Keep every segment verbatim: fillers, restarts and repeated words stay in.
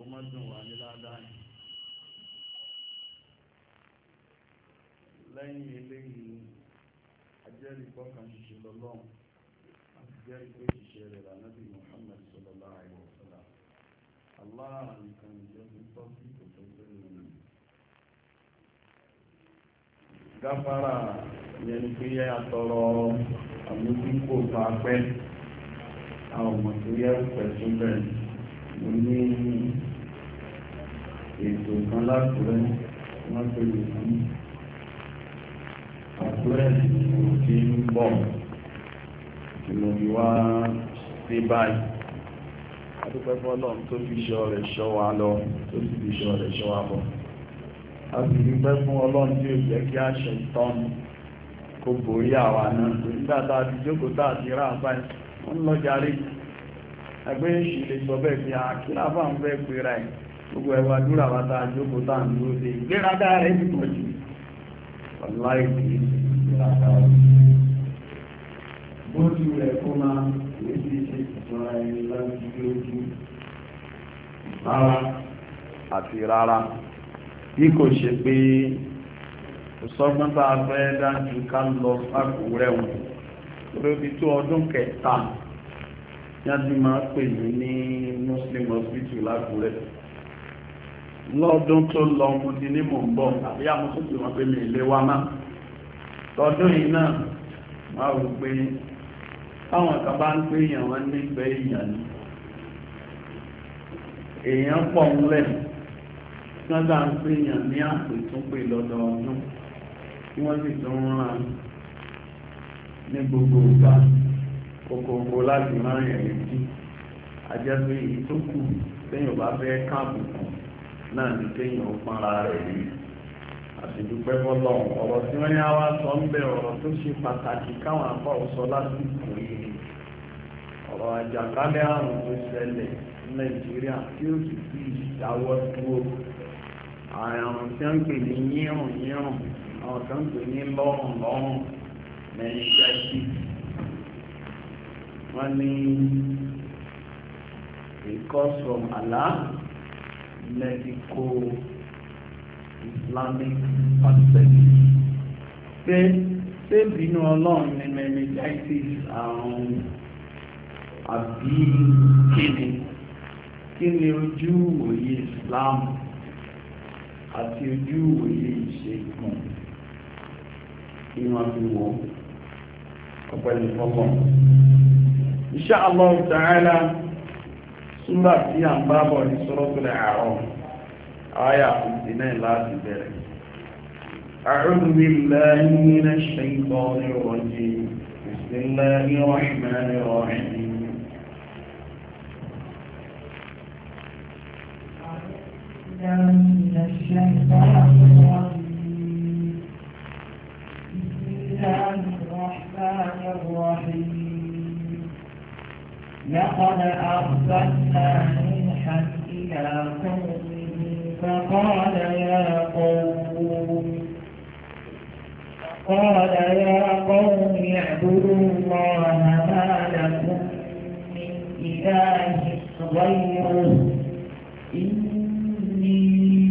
má dùn wá ní dáadáa yìí. lẹ́yìn eléyìí ajẹ́rìí kọ́kàn ṣiṣẹ́ lọ́lọ́run àti jẹ́rìí pé ṣiṣẹ́ rẹ̀ lànàbí Muhammad sallallahu alaihi wasallam. Allah nìkan ìjọba ń tọ́ sí ìkòtò tó nínú. gáfárà yẹn ni pé àtọrọ àmójúkò tó apẹ́ àwọn ọmọ tó yẹ pẹ̀tún bẹ́ẹ̀ mo ní ètò kan lákùrẹ́ wọ́n pè é sí àkúrẹ́ tí ń bọ̀ tí mo fi wá sí báyìí. adúpẹ́ fọ́lọ́run tó fi ṣọ́ rẹ̀ ṣọ́ wa lọ tó sì fi ṣọ́ rẹ̀ ṣọ́ wa bọ̀. a sì dúpẹ́ fún ọlọ́run tí ó jẹ́ kí a ṣe ìtọ́nu kó borí àwa náà. nígbà tá a ti jókòó tá a ti rà báyìí wọ́n lọ jàre ẹgbẹ́ ìṣìlẹ̀ sọ bẹ́ẹ̀ fi àkílà bá ń fẹ́ pera ẹ̀ gbogbo ẹwà dúrà bá tá a jókòó tá à ń dúró dé ìgbéraga rẹ̀ ti pọ̀ jù. Ọláìkì ìlàkà bójú rẹ̀ kó máa lè fi ṣe ìtura ẹni láti lójú rárá àti rárá bí kò ṣe pé ìsọgbọ́n bá fẹ́ dájú ká lọ sáàkù rẹ̀wọ̀n lórí tó ọdún kẹta yájú máa pè mí ní Muslim hospital lákùrẹ́ lọ́dún tó lọ mo ti ní mò ń bọ̀ àbí àmúṣòtò wọn pé mi ilé wa má lọ́dún yìí náà máa rò pé táwọn kan bá ń pè èèyàn wọn nífẹ̀ẹ́ èèyàn ni èèyàn pọ̀ ńlẹ̀ tí wọ́n bá ń pè èèyàn ní àpè tún pè lọ́dọọdún tí wọ́n sì tún rán ní gbogbo ìgbà kòkòrò láti máa ń yẹ̀yẹ̀ sí àjẹ́pé èyí tó kù téèyàn bá fẹ́ káàbù kan náà ní kéèyàn ó pọ́nra rẹ̀ rí àtìdúpẹ́ fọ́lọ́ ọ̀rọ̀ tí wọ́n yá wá sọ ń bẹ ọ̀rọ̀ tó ṣe pàtàkì káwọn afọ́ sọ lásìkò yìí ọ̀rọ̀ àjàkálẹ̀ àrùn tó ṣẹlẹ̀ ní Nàìjíríà tí ó sì fi ìdáwọ́ dúró àrùn tí wọ́n ń pè ní yírùn yírùn àwọn kan ń pè ní lọ́rùn lọ́rùn meningitis wọ́n ní a cause from Allah medical Islamic perspective pé ṣé bínú ọlọ́run ní meningitis àrùn àbí kíni kí ni ojú òye Islam àti ojú òye ìṣègùn ìwọ̀n fi wọ́n ọ̀pẹ̀lẹ̀ fọ́pọ̀. Insha Allah Ta'ala súnbà tí a ń bá bọ̀ ní Suratul A'raf آية fifty-nine láti bẹ̀rẹ̀. أعوذ بالله من الشيطان الرجيم بسم الله الرحمن الرحيم من الشيطان الرجيم بسم الله الرحمن الرحيم لقد أرسلنا نوحا إلى قومه فقال يا قوم قال يا قوم اعبدوا الله ما لكم من إله غيره إني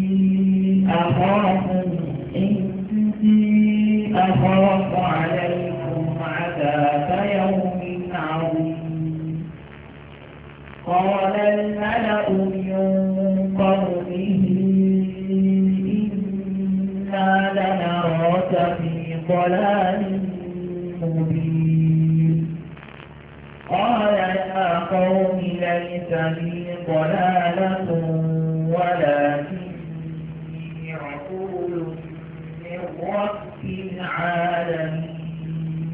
أخاف إني أخاف عليكم عذاب يوم عظيم قال الملأ من قومه لنراك في ضلال مبين قال يا قوم ليس لي ضلالة ولكني رسول من رب العالمين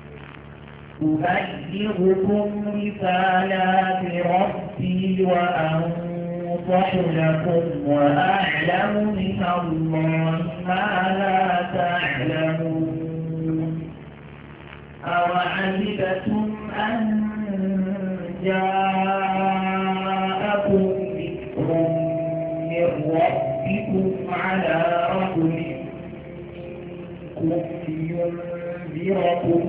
أبلغكم رسالات ربي وأنصح لكم وأعلم من الله ما لا تعلمون أوعجبتم أن جاءكم ذكر من ربكم على رجل منكم لينذركم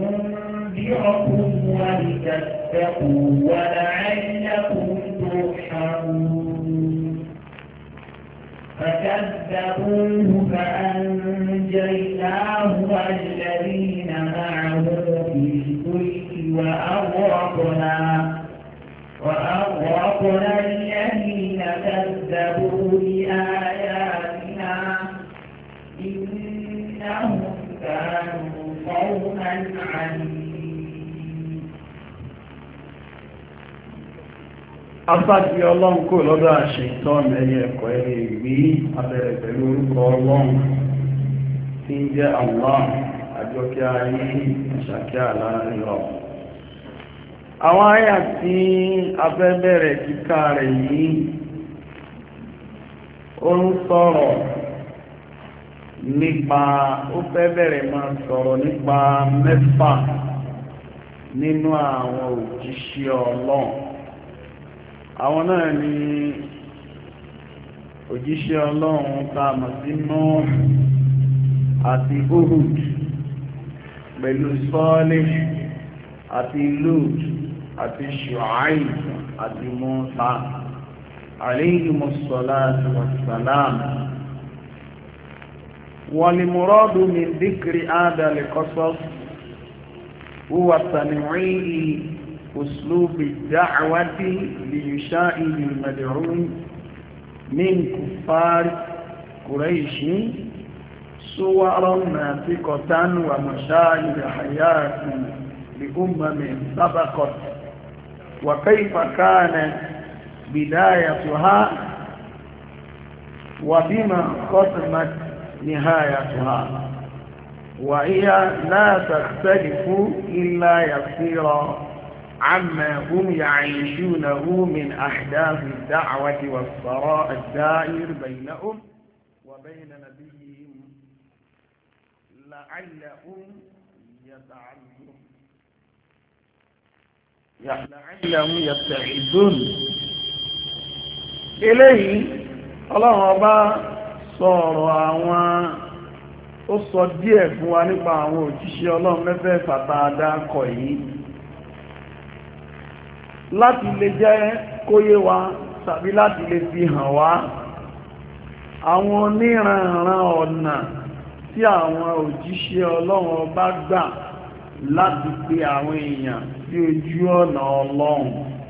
لينذركم ولتتقوا ولعلكم ترحمون يعلمون فكذبوه فأنجيناه والذين معه في الفلك وأغرقنا وأغرقنا الذين كذبوا بآياتنا إنهم كانوا قوما عمين. Afáàkì ọlọ́run kò lọ́dọ̀ àṣetán ẹyẹ ẹ̀kọ́ ẹ̀rẹ̀ ìgbé abẹ̀rẹ̀ pẹ̀lú orúkọ ọlọ́run tí ń jẹ́ Allah àjọkẹ́ ayé ìṣàkẹ́ àlàáríọ̀. Àwọn àyà tí a fẹ́ bẹ̀rẹ̀ kíkà rẹ̀ yìí ó ń sọ̀rọ̀ nípa ó fẹ́ bẹ̀rẹ̀ máa sọ̀rọ̀ nípa mẹ́fà nínú àwọn òjíṣẹ́ ọlọ́run. Àwọn náà ni òjíṣẹ́ ọlọ́run tá a mọ̀ sí Nuh àti Hud pẹ̀lú Salih àti Lut àti Shu'aib àti Musa alayhimus salatu wassalam. Wal muradu min dhikri hadha al-qasas huwa tanwi'i أسلوب الدعوة ليشائم المدعون من كفار قريش صورا ناطقة ومشاهد حياة لأمم سبقت وكيف كانت بدايتها وبما ختمت نهايتها وهي لا تختلف إلا يسيرا عما هم يعيشونه من أحداث الدعوة والصراع الدائر بينهم وبين نبيهم لعلهم يتعلمون لعلهم يتعدون إليه الله أبا sọ̀rọ̀ àwọn ó sọ díẹ̀ fún wa nípa àwọn òjíṣẹ́ Ọlọ́run mẹ́fẹ̀ẹ̀fà tá a dákọ̀ yìí láti lè jẹ́ kóyé wa tàbí láti lè fi hàn wá àwọn oníranran ọ̀nà tí àwọn òjíṣẹ́ Ọlọ́run bá gbà láti pe àwọn èèyàn sí ojú ọ̀nà Ọlọ́run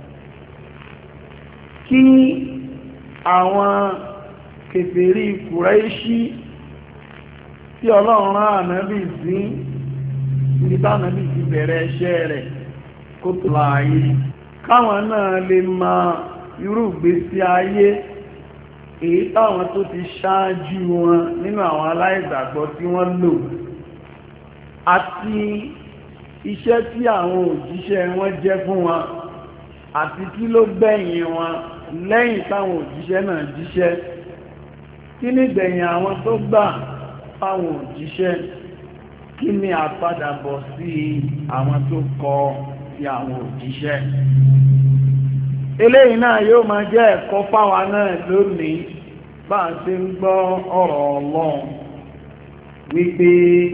kí àwọn kèfèrí Kùráíṣì tí Ọlọ́run rán ànábì sí ibi tánàbì ti bẹ̀rẹ̀ iṣẹ́ rẹ̀ kó tó láàyè káwọn náà lè mọ irú ìgbésí ayé èyí táwọn tó ti ṣáájú wọn nínú àwọn aláìgbàgbọ́ tí wọ́n lò àti iṣẹ́ tí àwọn òjíṣẹ́ wọn jẹ́ fún wọn àti kí ló gbẹ̀yìn wọn lẹ́yìn táwọn òjíṣẹ́ náà jíṣẹ́ kí ní gbẹ̀yìn àwọn tó gbà fáwọn òjíṣẹ́ kí ni àpadàbọ̀ sí àwọn tó kọ sí àwọn òjíṣẹ́. Eléyìí náà yóò máa jẹ́ ẹ̀kọ́ fáwa náà lónìí bá a ṣe ń gbọ́ ọ̀rọ̀ Ọlọ́run wípé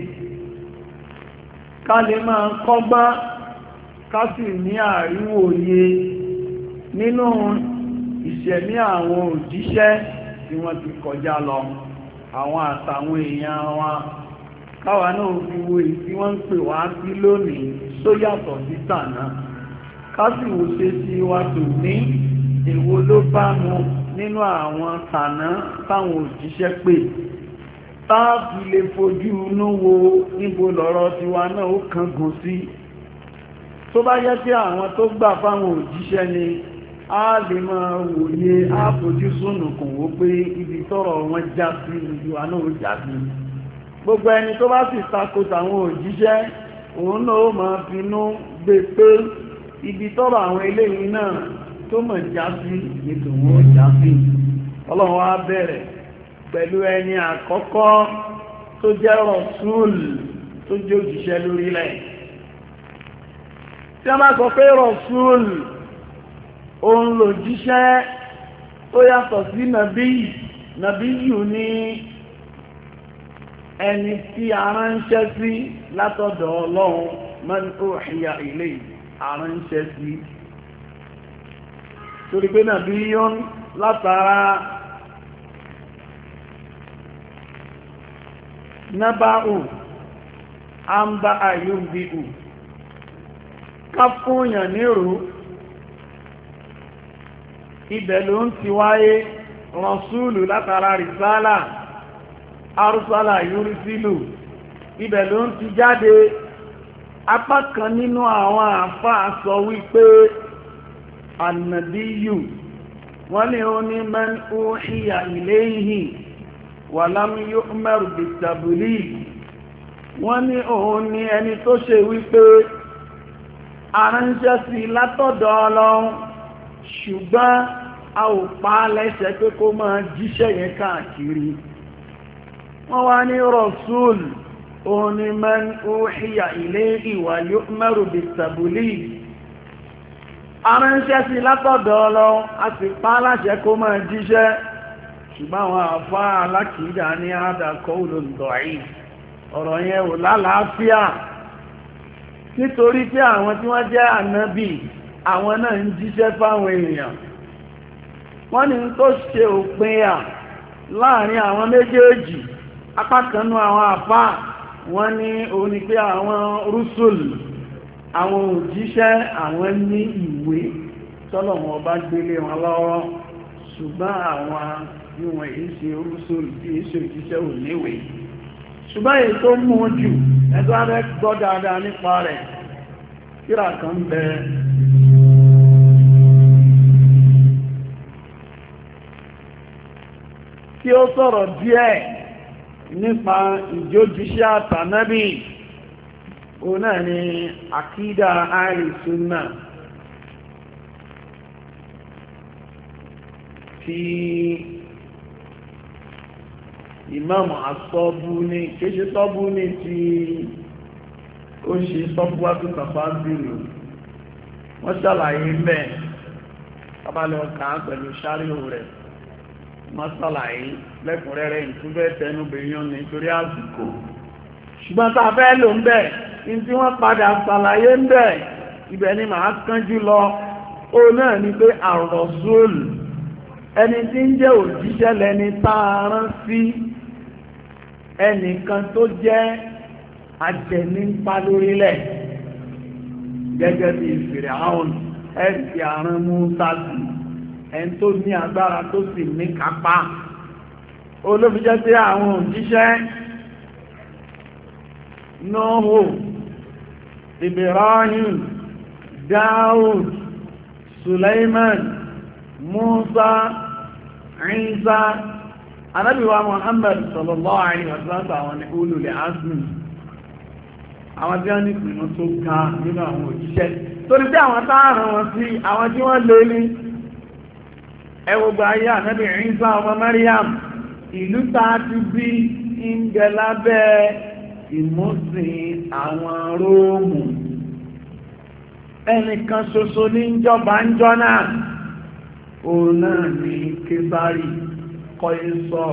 ká lè máa kọ́gbọ́n ká sì ní àríwòye nínú ìṣẹ̀mí àwọn òjíṣẹ́ tí wọ́n ti kọjá lọ àwọn àtàwọn èèyàn wa káwa náà fi wo èyí tí wọ́n ń pè wá sí lónìí tó yàtọ̀ sí tàná ká sì wò ṣe sí wa tò ní èwo ló bá mu nínú àwọn tàná táwọn òjíṣẹ́ pè táàbì lè fojú inú wo níbo lọ́rọ̀ tiwa náà ó kángun sí tó bá yẹ kí àwọn tó gbà fáwọn òjíṣẹ́ ni a lè máa wòye a fojú sùnùkùn wó pé ibi tọ́rọ̀ wọn já sí ibi wa náà ó já sí gbogbo ẹni tó bá sì tako tàwọn òjíṣẹ́ òun náà ó máa finú gbé pé ibi tọ́rọ̀ àwọn eléyìí náà tó mọ̀ já sí ètò wọn ó já sí Ọlọ́run á bẹ̀rẹ̀ pẹ̀lú ẹni àkọ́kọ́ tó jẹ́ rọ̀súùl tó jẹ́ òjíṣẹ́ lórílẹ̀ tí a bá sọ pé rọ̀súùl òun lò jíṣẹ́ tó yàtọ̀ sí nàbí nàbí yù ní ẹni tí a ránṣẹ́ sí látọ̀dọ̀ Ọlọ́run man uhiya ilayhi a ránṣẹ́ sí torí pé nàbí yọ́n látara nábàáhù àmbá àyùbíhù ká fúnyàn nírò ibẹ̀ ló ń ti wáyé rọ̀súùlù látara rìsálà arúsálà yúrísílù ibẹ̀ ló ń ti jáde. Apá kan nínú àwọn àfáà sọ wípé ànàbíyù wọ́n ní ó ní man uhiya ilayhi wa lam yu'mar bit-tabligh wọ́n ní òun ní ẹni tó ṣe wípé aránṣẹ́ sí látọ̀dọ̀ Ọlọ́run ṣùgbọ́n a ò pa á lẹ́sẹ̀ pé kó máa jíṣẹ́ yẹn káàkiri. Wọ́n wá ní rasul òun ni man uhiya ilayhi wa yu'maru bit-tabligh aránṣẹ́ sí látọ̀dọ̀ Ọlọ́run a sì pa á láṣẹ kó máa jíṣẹ́ ṣùgbọ́n àwọn àfáà alákìídà ní hadha qawlun da'if ọ̀rọ̀ yẹn ò lálàáfíà nítorí pé àwọn tí wọ́n jẹ́ ànábì àwọn náà ń jíṣẹ́ fáwọn èèyàn wọ́n ní tó ṣe òpinya láàrin àwọn méjèèjì apá kan nú àwọn àfáà wọ́n ní òun ni pé àwọn rúsùl àwọn òjíṣẹ́ àwọn ní ìwé tọ́lọ̀wọ̀n ọba gbélé wọn lọ́wọ́ ṣùgbọ́n àwọn bí wọ́n èyí ṣe rúsùl tí èyí ṣe òjíṣẹ́ ò níwé ṣùgbọ́n èyí tó mú jù ẹgbẹ́ abẹ́ gbọ́ dáadáa nípa rẹ̀ kíra kan bẹ tí ó sọ̀rọ̀ díẹ̀ nípa ìjójíṣẹ́ àtànábì òun náà ni àkídà Ahlu Sunnah tí Imam As-Sabuni kéṣe Sabuni tí ó ṣe sọ́pùwátù tàfásìlù wọ́n ṣàlàyé bẹ́ẹ̀ tábàlẹ̀ ọkà pẹ̀lú ṣáríhù rẹ̀ wọ́n ṣàlàyé lẹ́kùnrẹ́rẹ́ ìtúbẹ̀ tẹnubẹ̀yàn nítorí àsìkò ṣùgbọ́n tá a fẹ́ lò ń bẹ̀ ní tí wọ́n padà ṣàlàyé ń bẹ̀ ibẹ̀ ni màá kánjú lọ ó náà ni pé ar-Rasul ẹni tí ń jẹ́ òjíṣẹ́ lẹni tá a rán sí ẹnìkan tó jẹ́ ajẹnipa lórílẹ̀ gẹ́gẹ́ bí Fìràún ẹ̀sì àrùn Mùsá sí ẹni tó ní agbára tó sì ní kápá olófijẹ́ sí àwọn òjíṣẹ́ Nóhù, Ibrahim, Dáúd, Suleiman, Musa, Isa, Ànábì wa Muhammad sallallahu alaihi wasallam àwọn ni ulul azmi àwọn tí wọ́n ní ìpinnu tó ga nínú àwọn òjíṣẹ́ torí pé àwọn táàrùn wọn sí àwọn tí wọ́n lè ní ẹwọ́gbà ayé Ànábì Ìsá ọmọ Maryam ìlú tàà ti bí ń bẹ lábẹ́ ìmúsìn àwọn Róòmù ẹnìkan ṣoṣo ní ìjọba ń jọ náà òun náà ní Késárì Kọ́ísọ̀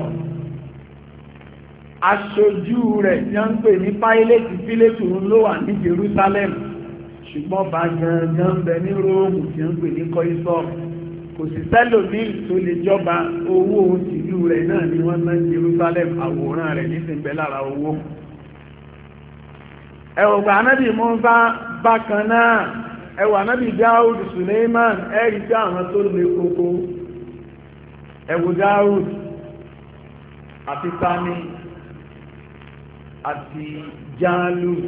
aṣojú rẹ̀ tí wọ́n ń pè ní Páílétì Pílétù ló wà ní Jerusalem ṣùgbọ́n bá gangan bẹ ní Róòmù tí wọ́n ń pè ní Kọ́ísọ̀ kò sí sẹ́lòmí tó lè jọba owó ìlú rẹ̀ náà ni wọ́n ná Jerusalem àwòrán rẹ̀ nísìn bẹ lára owó ẹwọ̀gbà anábì Mùsá bákan náà ẹwà anábì Dáúd Suleiman ẹ̀rí tí àwọn tó lè kókó ẹwù Dáúd àti Tani àti Jálút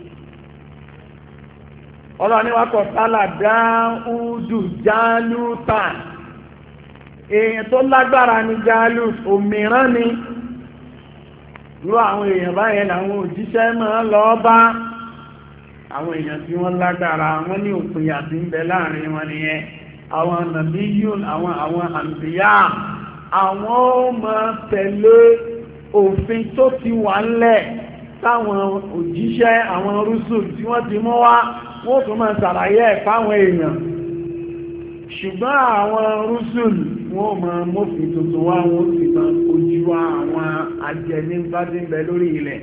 ọlọ́niwákọ̀ sálà Dáúdù Jálútà èèyàn tó lágbára ní Jálút òmìrán ni ló àwọn èèyàn báyẹn làwọn òjíṣẹ́ máa lọ bá àwọn èèyàn tí wọ́n lágbára wọ́n ní òpin àti ń bẹ láàrin wọn nìyẹn àwọn nàbíyùn àwọn àwọn àǹbíyà àwọn ó máa tẹ̀lé òfin tó ti wà ńlẹ̀ táwọn òjíṣẹ́ àwọn rúsùl tí wọ́n ti mú wá wọ́n tún máa ṣàlàyé ẹ̀ fáwọn èèyàn ṣùgbọ́n àwọn rúsùl wọ́n máa mọ́fin tuntun wá wọ́n sì máa kojú àwọn ajẹni bá ti ń bẹ lórí ilẹ̀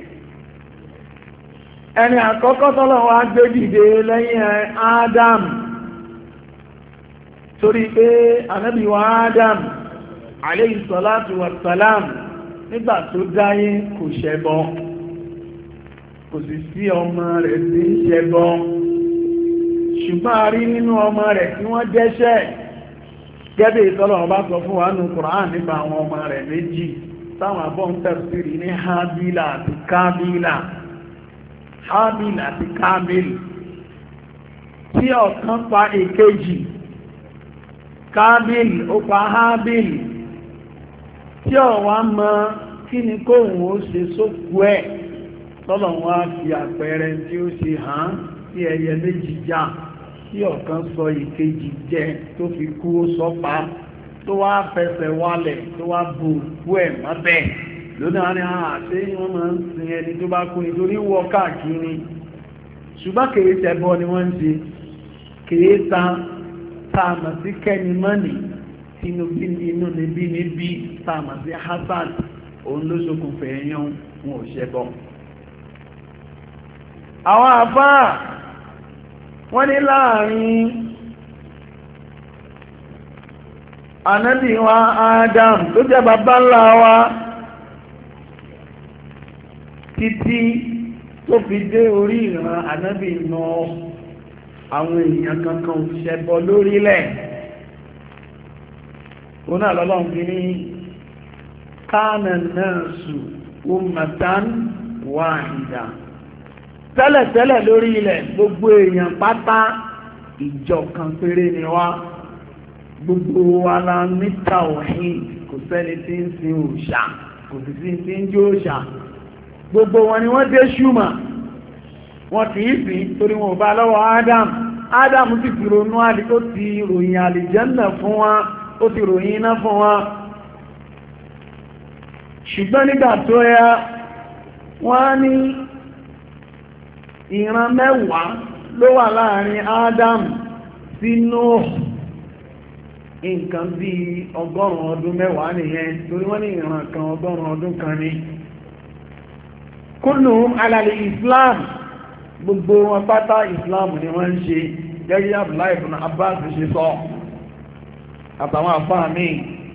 ẹni àkọ́kọ́ tọ́lọ́wọ́ á gbé dìde lẹ́yìn Adam torí pé ànábì wa Adam alayhi salatu wa salam nígbà tó dáyé kò ṣẹbọ, kò sì sí ọmọ rẹ̀ tí ń ṣẹbọ, ṣùgbọ́n a rí nínú ọmọ rẹ̀ tí wọ́n dẹ́ṣẹ̀, gẹ́gẹ́ ìtọ́lọ̀ bá sọ fún wa nínú Kùránì nípa àwọn ọmọ rẹ̀ méjì táwọn abọ́ ń tafsiri ní Hábílà àti Kábílà. Hábílà àti Kábílì tí ọ̀kan pa èkejì, Kábílì ó pa Hábílì, tí ọ̀wá mọ kí ni kóhùn ó ṣe sókú ẹ̀, tọ́lọ̀ wá fi àpẹẹrẹ tí ó ṣe hàn tí ẹyẹ méjì já, tí ọ̀kan sọ ìkejì jẹ tó fi kú ó sọ́pa, tó wá fẹsẹ̀ wálẹ̀ tó wá bu òkú ẹ̀ mọ́bẹ̀ lónìí ní àṣẹ wọ́n máa ń sin ẹni tó bá kú nítorí wọ káàkiri, ṣùgbọ́n kèé tẹ̀bọ ni wọ́n ń ṣe, kèé ta táàmà sí kẹ́ni mọ́nì tínú bí inú níbí níbí táàmà sí hasad, òun ló ṣokùnfẹ̀ ẹ̀yàn wọn ò ṣẹbọ. àwọn àfáà wọ́n ní láàrin ànábì wa Adam tó jẹ́ bàbá ńlá wa títí tó fi dé orí ìran ànábì Nuh, àwọn èèyàn kankan ò ṣẹbọ lórílẹ̀. òun náà lọ́lọ́run fi ní kana nasu ummatan wahida, tẹ́lẹ̀tẹ́lẹ̀ lórí ilẹ̀ gbogbo èèyàn pátá ìjọ kan péré ni wá, gbogbo wa la ní tawhid, kò sẹ́ni tí ń sin òòṣà, kò sì sí tí ń jó òòṣà, gbogbo wọn ni wọ́n dé ṣúmà, wọn kì í sìn torí wọn ò bá lọ́wọ́ Adam. Adam sì ti ronú àlè, ó ti ròyìn àlìjẹ́nnà fún wa, ó ti ròyìn iná fún wa, ṣùgbọ́n nígbà tó yá wọ́n ní ìran mẹ́wàá ló wà láàrin Adam sí Nuh, nǹkan bí ọgọ́rùn ọdún mẹ́wàá nìyẹn, torí wọ́n ní ìran kan ọgọ́rùn ọdún kan ní. kulluhum ala al-Islam, gbogbo wọn pátá Islam ni wọ́n ń ṣe, gẹ́gẹ́ Abdullahi ibn Abbas ṣe sọ àtàwọn àfáà míì.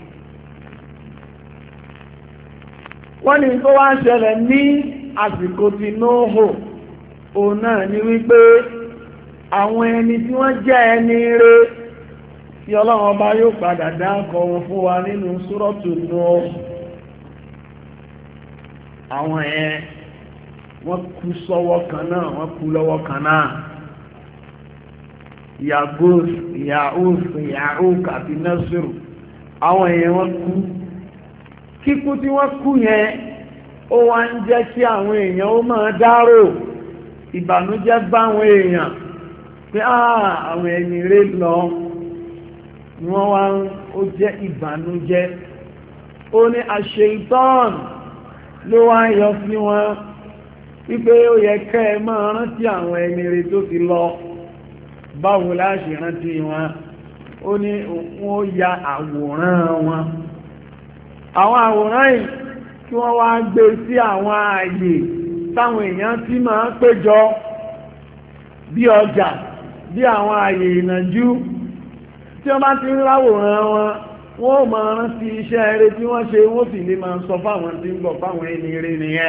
wọ́n ní tó wá ń ṣẹlẹ̀ ní àsìkò tí Nóòhù, òun náà ni wípé àwọn ẹni tí wọ́n jẹ́ ẹni rere tí Ọlọ́run ọba yóò padà dákọ wọn fún wa nínú Súrọ́tù Nóòhù, àwọn ẹ̀ wọ́n kú sọ́wọ́ kan náà, wọ́n kú lọ́wọ́ kan náà. Yàgòs, Yàhús, Yàhúk àti Násírù, àwọn èèyàn wọ́n kú. Kíkú tí wọ́n kú yẹn ó wá ń jẹ́ kí àwọn èèyàn ó máa dárò, ìbànújẹ́ bá àwọn èèyàn pé àwọn ẹni rẹ̀ lọ, wọ́n wá ń ó jẹ́ ìbànújẹ́. Ó ní àṣeyìtán ló wá ń yọ sí wọn wípé ó yẹ kẹ́ ẹ máa rántí àwọn ẹni rẹ̀ tó ti lọ, báwo la ṣe rántí wọn. Ó ní wọ́n ya àwòrán wọn, àwọn àwòrán yìí kí wọ́n wá gbé sí àwọn ààyè táwọn èèyàn tí máa ń péjọ bí ọjà, bí àwọn ààyè ìnàjú, tí wọ́n bá ti ń láwòrán wọn wọ́n ó máa rántí iṣẹ́ eré tí wọ́n ṣe, wọ́n sì lè máa sọ fáwọn tí ń bọ̀ fáwọn ẹni eré nìyẹn.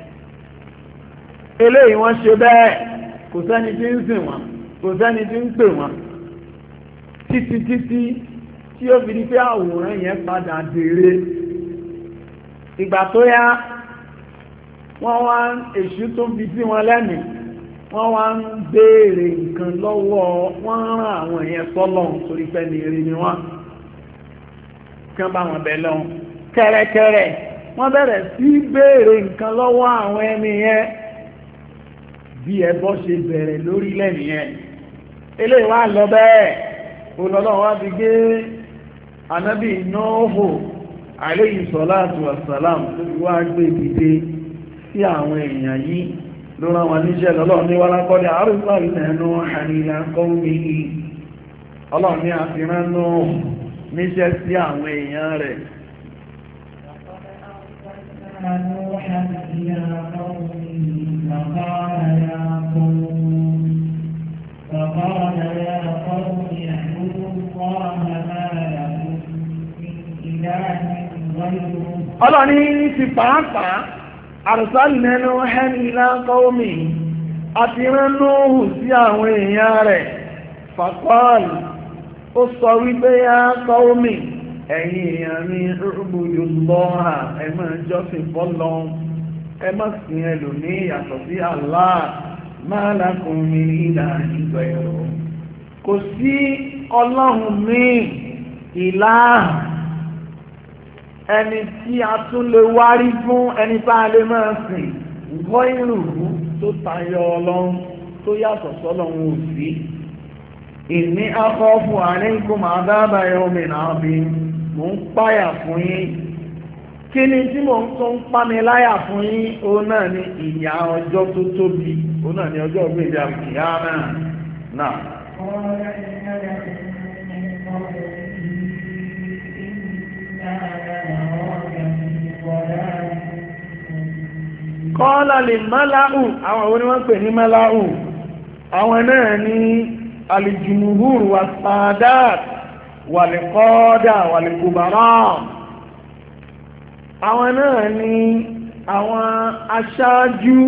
eléyìí wọ́n ṣe bẹ́ẹ̀, kò sẹ́ni tí ń sìn wọ́n, kò sẹ́ni tí ń pè wọ́n, títí títí tí ó fi di pé àwòrán yẹn padà dèrè. ìgbà tó yá wọ́n wá èṣù tó fi sí wọn lẹ́mìí, wọ́n wá ń béèrè nǹkan lọ́wọ́, wọ́n rán àwọn yẹn sọ́lọ̀ torí pé ní eré ni wọ́n kí wọ́n bá wọn bẹ̀ lọ kẹ́rẹ́kẹ́rẹ́. wọ́n bẹ̀rẹ̀ sí béèrè nǹkan lọ́wọ́ àwọn ẹni yẹn bí ẹbọ ṣe bẹ̀rẹ̀ lórílẹ̀ nìyẹn. eléyìí wá lọ bẹ́ẹ̀, olọ́lọ́wọ́ wá fi gbé ànábì Nóòhù alayhi salatu wassalam tó fi wá gbé dìde sí àwọn èèyàn yìí ló rán wọn níṣẹ́. lọ́lọ́ ní wọ́n lákọ́dẹ̀ àrùsọ ìlẹ̀nù àríyá kọ́mí, ọlọ́run ní àfihàn náà níṣẹ́ sí àwọn èèyàn rẹ̀. فقال يا قوم اعبدوا ọlọ́ni ti pàápàá arsalna Nuhan ila qaumi àti rán Núhù sí àwọn èèyàn rẹ̀ faqal ó sọ wípé ya qaumi ẹ̀yin èèyàn mi u'budullaha ẹ máa jọ́sìn fọ́lọ́run ẹ má sìn ẹlòmí yàtọ̀ sí Allah ma lakum min ilahin ghayruh kò sí ọlọ́run mi ìlàhà ẹni tí a tún lè wárí fún ẹni tá a lè máa sìn ghayruhu tó tayọ ọlọ́run tó yàtọ̀ sọ́lọ́run ò sí inni akhafu alaykum adhaba yawmin adhim mò ń páyà fún yín kí ni tí mò ń tó ń pa mi láyà fún yín òun náà ni ìyà ọjọ́ tó tóbi òun náà ni ọjọ́ ògbéjà kìíyàmá náà. Kọ́lá lè mọ́láhù àwọn àwọn oníwọ́n pè ní mọ́láhù àwọn náà ní alìjùmùhùr wà sàádàt wà lè kọ́ọ́dà wà lè kùbàrá àwọn náà ní àwọn aṣáájú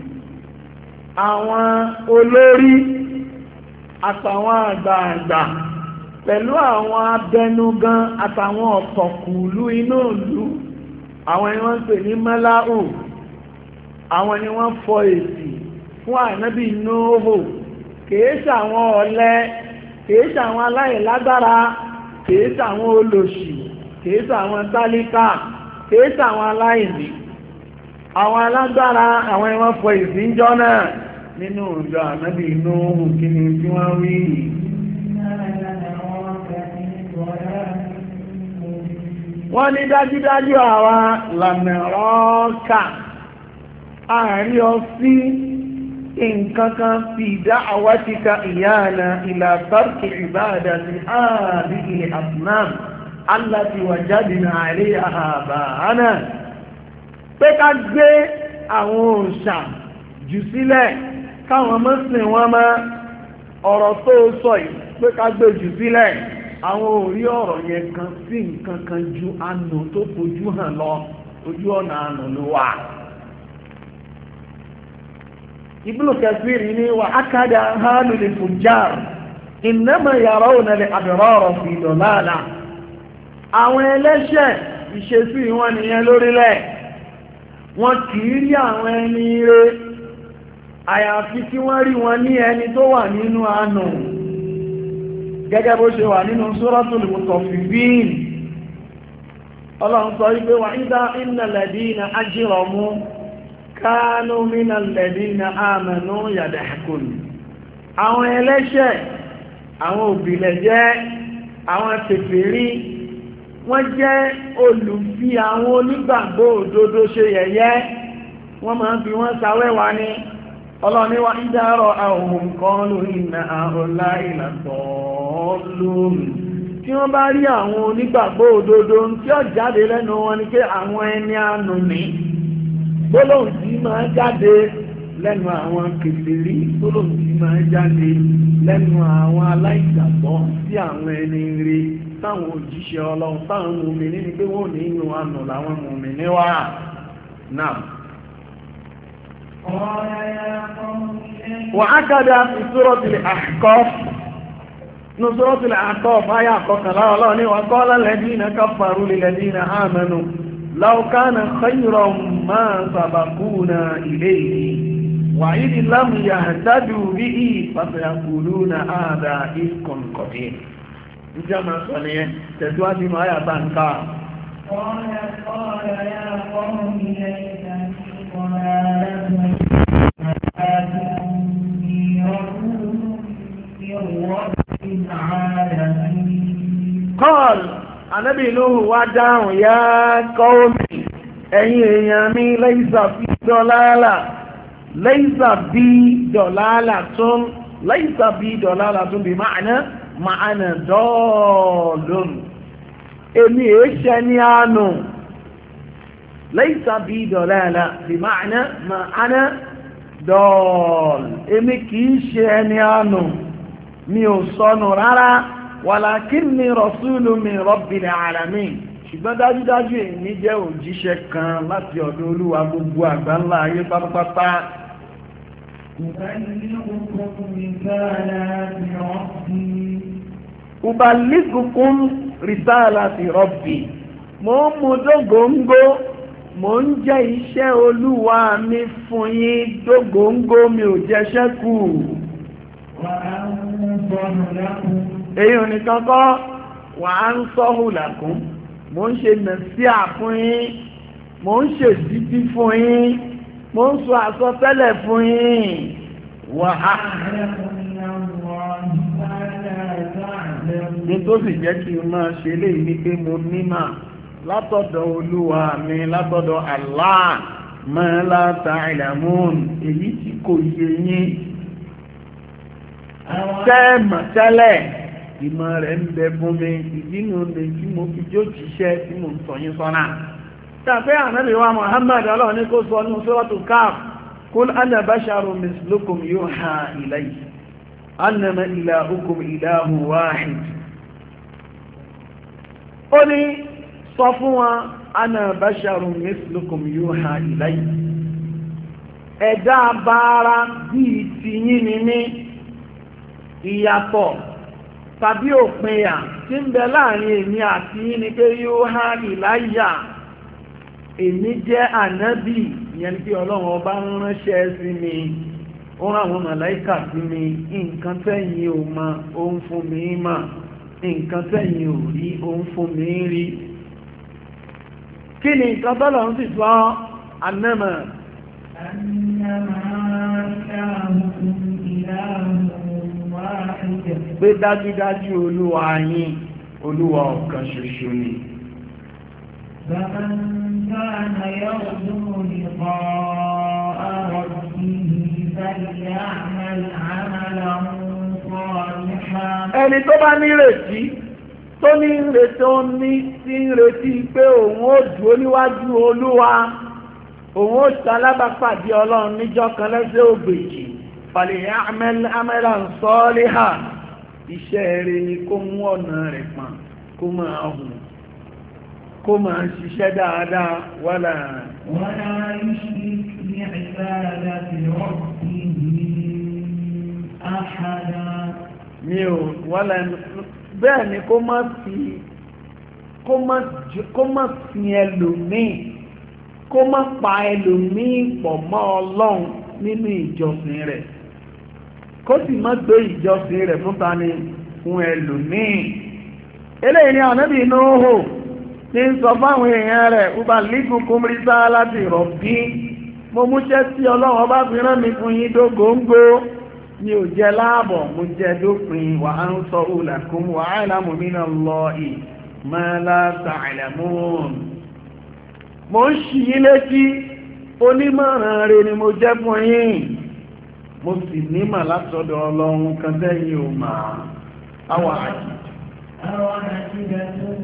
àwọn olórí àtàwọn àgbààgbà pẹ̀lú àwọn abẹnugan àtàwọn ọ̀tọ̀kùlú inú ìlú àwọn ni wọ́n ń pè ní mọ́láhù àwọn ni wọ́n fọ èsì fún ànábì Nóòhù kìí ṣàwọn ọ̀lẹ kìí ṣàwọn aláìlágbára kìí ṣàwọn olòṣì kìí ṣàwọn tálíkà kìí ṣàwọn aláìní àwọn alágbára àwọn ni wọ́n fọ èsì ń jọ náà nínú ìjọ ànábì Nóòhù kí ni tí wọ́n wí wọ́n ní dájúdájú àwa lànà rọ́ọ̀kà àárí ọ sí nǹkan kan fi da'watika iyana ila tarki ibadati hadhihi al-asnam allati wajadna 'alayha aba'ana pé ká gbé àwọn òòṣà jù sílẹ̀ káwọn mọ́sìn wọn mọ́ ọ̀rọ̀ tó sọ yìí pé ká gbé jù sílẹ̀ àwọn orí ọ̀rọ̀ yẹn kan sí nǹkan kan ju àánú tó fojú hàn lọ ojú ọ̀nà àánú ló wà. Ibn Kathir ní wà ákàdà hálù lè fujjar innama yarawna al-abrara fi dalala àwọn ẹlẹ́ṣẹ̀ ìṣesí wọn nìyẹn lórílẹ̀ wọn kì í rí àwọn ẹni rẹ̀ àyàfi tí wọ́n rí wọn ní ẹni tó wà nínú àánú gẹ́gẹ́ bó ṣe wà nínú Suratul Mutaffifin Ọlọ́run sọ wípé wà ìdá innal ladina ajramu kánú minal ladina amanu yadhakun àwọn ẹlẹ́ṣẹ̀ àwọn òbílẹ̀jẹ́ àwọn kèfèrí wọ́n jẹ́ olùfi àwọn onígbàgbọ́ òdodo ṣe yẹ̀yẹ́ wọ́n máa ń fi wọ́n ṣàwẹ́wà ní ọlọ́ni wa ìdárọ̀ àwọn nǹkan lórí ìnà àrọ̀lá ìlàtọ̀ lóòrùn tí wọ́n bá rí àwọn onígbàgbọ́ òdodo tí ó jáde lẹ́nu wọn ni pé àwọn ẹni ànú ní gbólóhùn tí máa jáde lẹ́nu àwọn kèfèrí gbólóhùn tí máa jáde lẹ́nu àwọn aláìgbàgbọ́ sí àwọn ẹni ire táwọn òjíṣẹ́ ọlọ́run táwọn mùmínì ní pé wọ́n ní inú ànú làwọn mùmínì wà náà. وعكد في سورة الأحقاف نصرة الأحقاف آية قال الله وقال الذين كفروا للذين آمنوا لو كان خيرا ما سبقونا إليه وإذ لم يهتدوا به فسيقولون هذا إفك قديم جمع صنيع تتواتي ما يبانكا قال قال يا قوم ليس قال Ànábì Nuhu wá dáhùn yá qaumi ẹ̀yin èèyàn mi laysa bí dọ̀lálà laysa bí dọ̀lálà tún laysa bí dọ̀lálà tún bí ma'ana ma'ana dọ́ọ̀lùn èmi èéṣẹ́ ní àánú laysa bí dọ̀lálà bí ma'ana ma'ana dọ́ọ̀l èmi kìí ṣe ẹni àánú mi ò sọnù rárá walakinni rasulun min rabbil alamin ṣùgbọ́n dájúdájú èmi jẹ́ òjíṣẹ́ kan láti ọ̀dọ̀ Olúwa gbogbo àgbáńlá ayé pátápátá. ubaligukum risalati rabbi mo ń mú dógóńgó mo ń jẹ́ iṣẹ́ Olúwa mi fún yín dógóńgó mi ò jẹ́ṣẹ́ kù. èyí ò nìkan kọ́ wa ansahu lakum mo ń ṣe nàṣíà fún yín mo ń ṣe títí fún yín mo ń sọ àsọtẹ́lẹ̀ fún yín wà á ní tó sì jẹ́ kí n máa ṣe léyìí ní pé mo nímà látọ̀dọ̀ Olúwa mi látọ̀dọ̀ Allah ma la ta'lamun èyí tí kò yé yín tẹ́ẹ̀mọ̀ tẹ́lẹ̀ ìmọ̀ rẹ̀ ń bẹ fún mi ìdínú lè tí mo fi jó jíṣẹ́ tí mo ń sọ yín sọ́nà. tàbí ànábì wa Muhammad ọlọ́run ní kó sọ ní Suratul Kahf kul ana basharun mislukum yuha ilayya annama ilahukum ilahun wahid. ó ní sọ fún wa ana basharun mislukum yuha ilayya ẹ̀dá abára bíi tiyín ni mí ìyàtọ̀ tàbí òpinya tí ń bẹ láàrin èmi àti yín ni pé yóò há ìláyà èmi jẹ́ ànábì ìyẹn tí ọlọ́run ọba ń ránṣẹ́ sí mi ó rán àwọn màláíkà sí mi nǹkan tẹ́yìn ò mọ̀ ó ń fún mi mọ̀ nǹkan tẹ́yìn ò rí ó ń fún mi rí. kí ni nǹkan tọ́lọ̀ ń sì sọ annama annama ilahukum ilahun pé dájúdájú Olúwa yín Olúwa ọ̀kan ṣoṣo ni. فمن كان يرجو لقاء ربه فليعمل عملا صالحا. ẹni tó bá nírètí tó ní ìrètí ó ní sí ìrètí pé òun ó dúró níwájú Olúwa òun ó ṣalábàpàdé Ọlọ́run níjọ́ kan lẹ́sẹ̀ ògbèjì فليعمل عملا صالحا iṣẹ́ rere ni kó mú ọ̀nà rẹ̀ pọ̀n kó máa hùn kó máa ṣiṣẹ́ dáadáa wala wala yushrik bi'ibadati rabbihi ahada mi ò wala bẹ́ẹ̀ ni kó má fi kó má fi ẹlòmíì kó má pa ẹlòmíì pọ̀ mọ́ Ọlọ́run nínú ìjọsìn rẹ̀ kó sì má gbé ìjọsìn rẹ̀ fún ta ni fún ẹlòmíì. eléyìí ni ànábì Nuhu ní sọ fáwọn èèyàn rẹ̀ ubaligukum risalati rabbi mo múṣẹ́ tí Ọlọ́run ọba fi rán mi fún yín dógóńgó mi ò jẹ láàbọ̀ mo jẹ dópin wa ansahu lakum wa a'lamu minallahi ma la ta'lamun. mo ń ṣì yín létí onímọ̀ràn rẹ̀ ni mo jẹ́ fún yín mo sì nímọ̀ látọ̀dọ̀ Ọlọ́run kan tẹ́yìn ò máa àwọ̀ àjì. àwọn àjíjẹ̀tún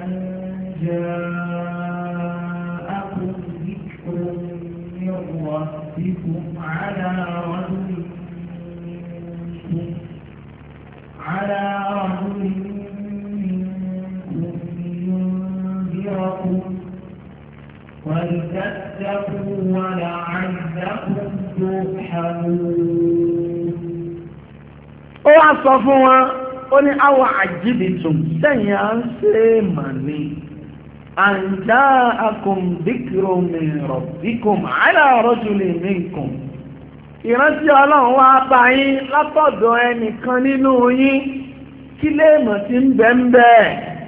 àjẹ́àkùn dhikrun min rabbikum ala rajulin minkum ala rajulin minkum liyunzirakum وَلْتَتَّقُوا وَلَعَلَّكُمْ تُرْحَمُونَ. ó wá sọ fún wọn ó ní àwọn àjíbìtùn sẹ́yìn à ń ṣe mà ní an ja'akum dhikrun min rabbikum ala rajulin minkum ìrántí Ọlọ́run wá bá yín látọ̀dọ̀ ẹnìkan nínú yín kí lè mọ̀ tí ń bẹ ń bẹ́ẹ̀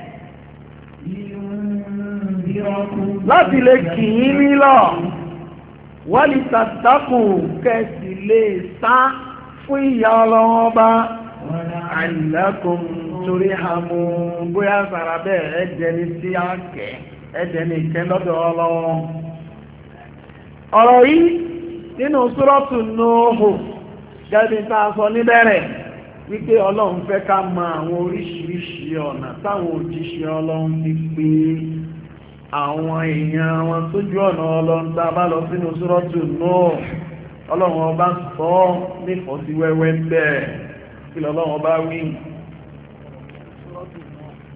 láti lè kì í nílọ̀ wọ́n lè tàtàkù kẹsì lè sá fún ìyà Ọlọ́run ọba àìlẹ́kùn torí àmú bóyá sára bẹ́ẹ̀ ẹ̀jẹ̀ni sí àkẹ́ ẹ̀jẹ̀ni ìkẹ́ lọ́dọ̀ Ọlọ́run. ọ̀rọ̀ yìí nínú Suratu Nuhu gẹ́gẹ́ tá a sọ níbẹ̀rẹ̀ wípé Ọlọ́run fẹ́ ká mọ àwọn oríṣiríṣi ọ̀nà táwọn òjíṣẹ́ Ọlọ́run ti pé àwọn èèyàn wọn sójú ọ̀nà Ọlọ́run tá a bá lọ sínú Suratu Nuh Ọlọ́run ọba sọ nífọ̀ọ́ sí wẹ́wẹ́ bẹ́ẹ̀ kí lọ́lọ́run ọba wí.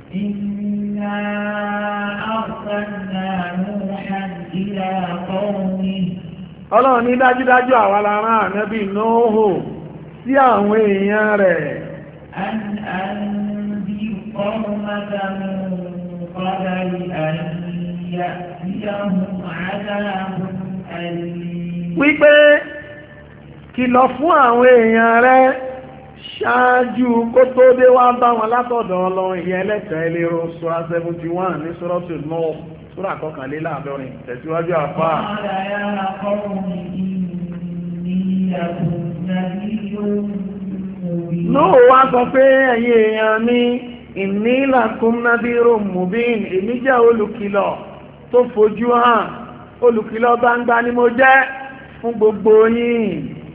إنا أرسلنا نوحا إلى قومه Ọlọ́run ní dájúdájú àwa la rán Ànábì Nóòhù sí àwọn èèyàn rẹ̀. أن أنذر قومك من قبل أن يأتيهم عذاب أليم. Wípé kìlọ̀ fún àwọn èèyàn rẹ̀ ṣáájú kó tó dé wá bá wọn látọ̀dọ̀ Ọlọ́run ìyẹn ẹlẹ́tẹ̀ẹ́ ẹlẹ́rọ sura seventy one ní Suratul Nuh sura kọkànléláàádọ́rin tẹ̀síwájú àfà. Nóò wá sọ pé ẹ̀yin èèyàn mi inni lakum nadhirun mubin, èmi jẹ́ olùkìlọ̀ tó fojú hàn, olùkìlọ̀ gbangba ni mo jẹ́ fún gbogbo yín.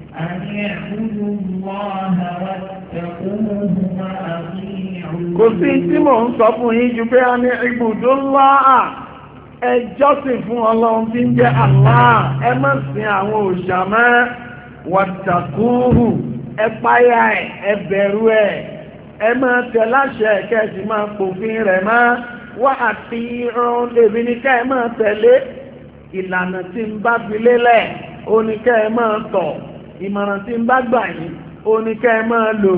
Kò sí tí mò ń sọ fún yín ju pé a ní ibudullah, ẹ jọ́sìn fún Ọlọ́run tí ń jẹ́ Allah, ẹ má sìn àwọn òòṣà mọ́, wattaquhu, ẹ páyà ẹ̀, ẹ bẹ̀rù ẹ̀, ẹ máa tẹ̀ láṣẹ kẹ́sì máa pòfin rẹ̀ mọ́, wa ati'un, èmi ní ká ẹ máa tẹ̀lé ìlànà tí ń bá fi lélẹ̀, ó ní ká ẹ máa tọ̀, ìmọ̀ràn tí ń bá gbà yín ó ní ká ẹ máa lò.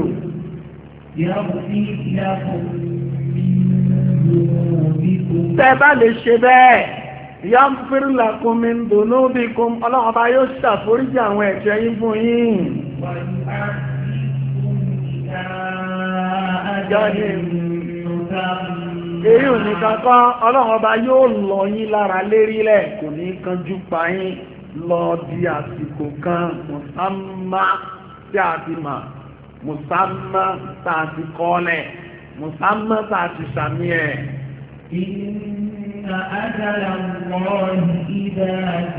Tẹ́ bá lè ṣe bẹ́ẹ̀, yaghfir lakum min dhunubikum, Ọlọ́run Ọba yóò ṣàforíjì àwọn ẹ̀ṣẹ̀ yín fún yín. Èyí ò ní kankan, Ọlọ́run Ọba yóò lọ yín lára lérílẹ̀, kò ní kánjú pa yín lọ di àsìkò kan mùsàmá tí a ti mà, mùsàmá tá a ti kọ́lẹ̀, mùsàmá tá a ti sàmì ẹ̀. Inna ajala Allahi idha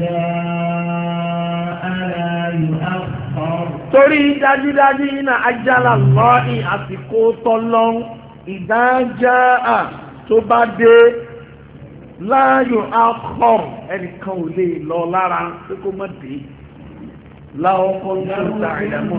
jaa la yu'akhkhar. Torí dájúdájú inna ajala Allahi, àsìkò tọ́lọ́n idha jaa tó bá dé láàyò akọr, ẹnìkan ò lè lọ lára pé kó má dé láwọn kan tó ta ìdámọ̀.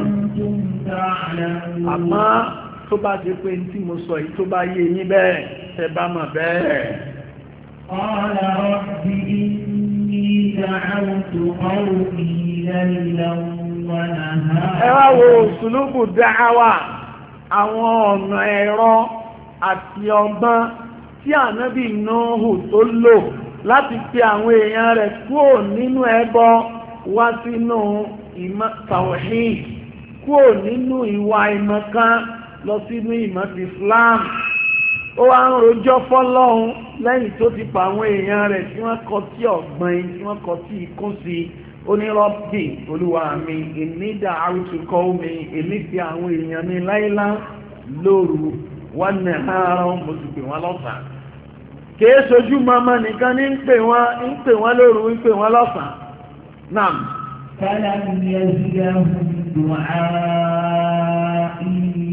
Àmọ́ tó bá ṣe pé tí mo sọ yìí tó bá yé yín bẹ́ẹ̀ tẹ́ bá mọ̀ bẹ́ẹ̀. Qala rabbi inni da'awtu qawmi laylan wa nahara. Ẹ wá wo sùlùkù dáhàwà, àwọn ọ̀nà ẹ̀rọ àti ọgbọ́n tí ànábì Nóòhù tó lò láti pe àwọn èèyàn rẹ̀ kúrò nínú ẹbọ wá sínú ìmọ̀ tawhid, kúrò nínú ìwà ìmọ̀kan lọ sínú ìmọ̀ ti Islam. Ó wá ń rojọ́ fọ́lọ́hun lẹ́yìn tó ti pa àwọn èèyàn rẹ̀ tí wọ́n kọ tí ọ̀gbìn, tí wọ́n kọ tí ikún sí. Ó ní Rabbi, olúwa mi, inni da'awtu qawmi, èmi fi àwọn èèyàn mi láíláá lóru wan nahara, mo sì pè wọ́n lọ́sàn-án. Kìí sojú mama nìkan ní ń pè wọ́n, ń pè wọ́n lóru, ń pè wọ́n lọ́sàn. Nam. Falam yazidhum du'ai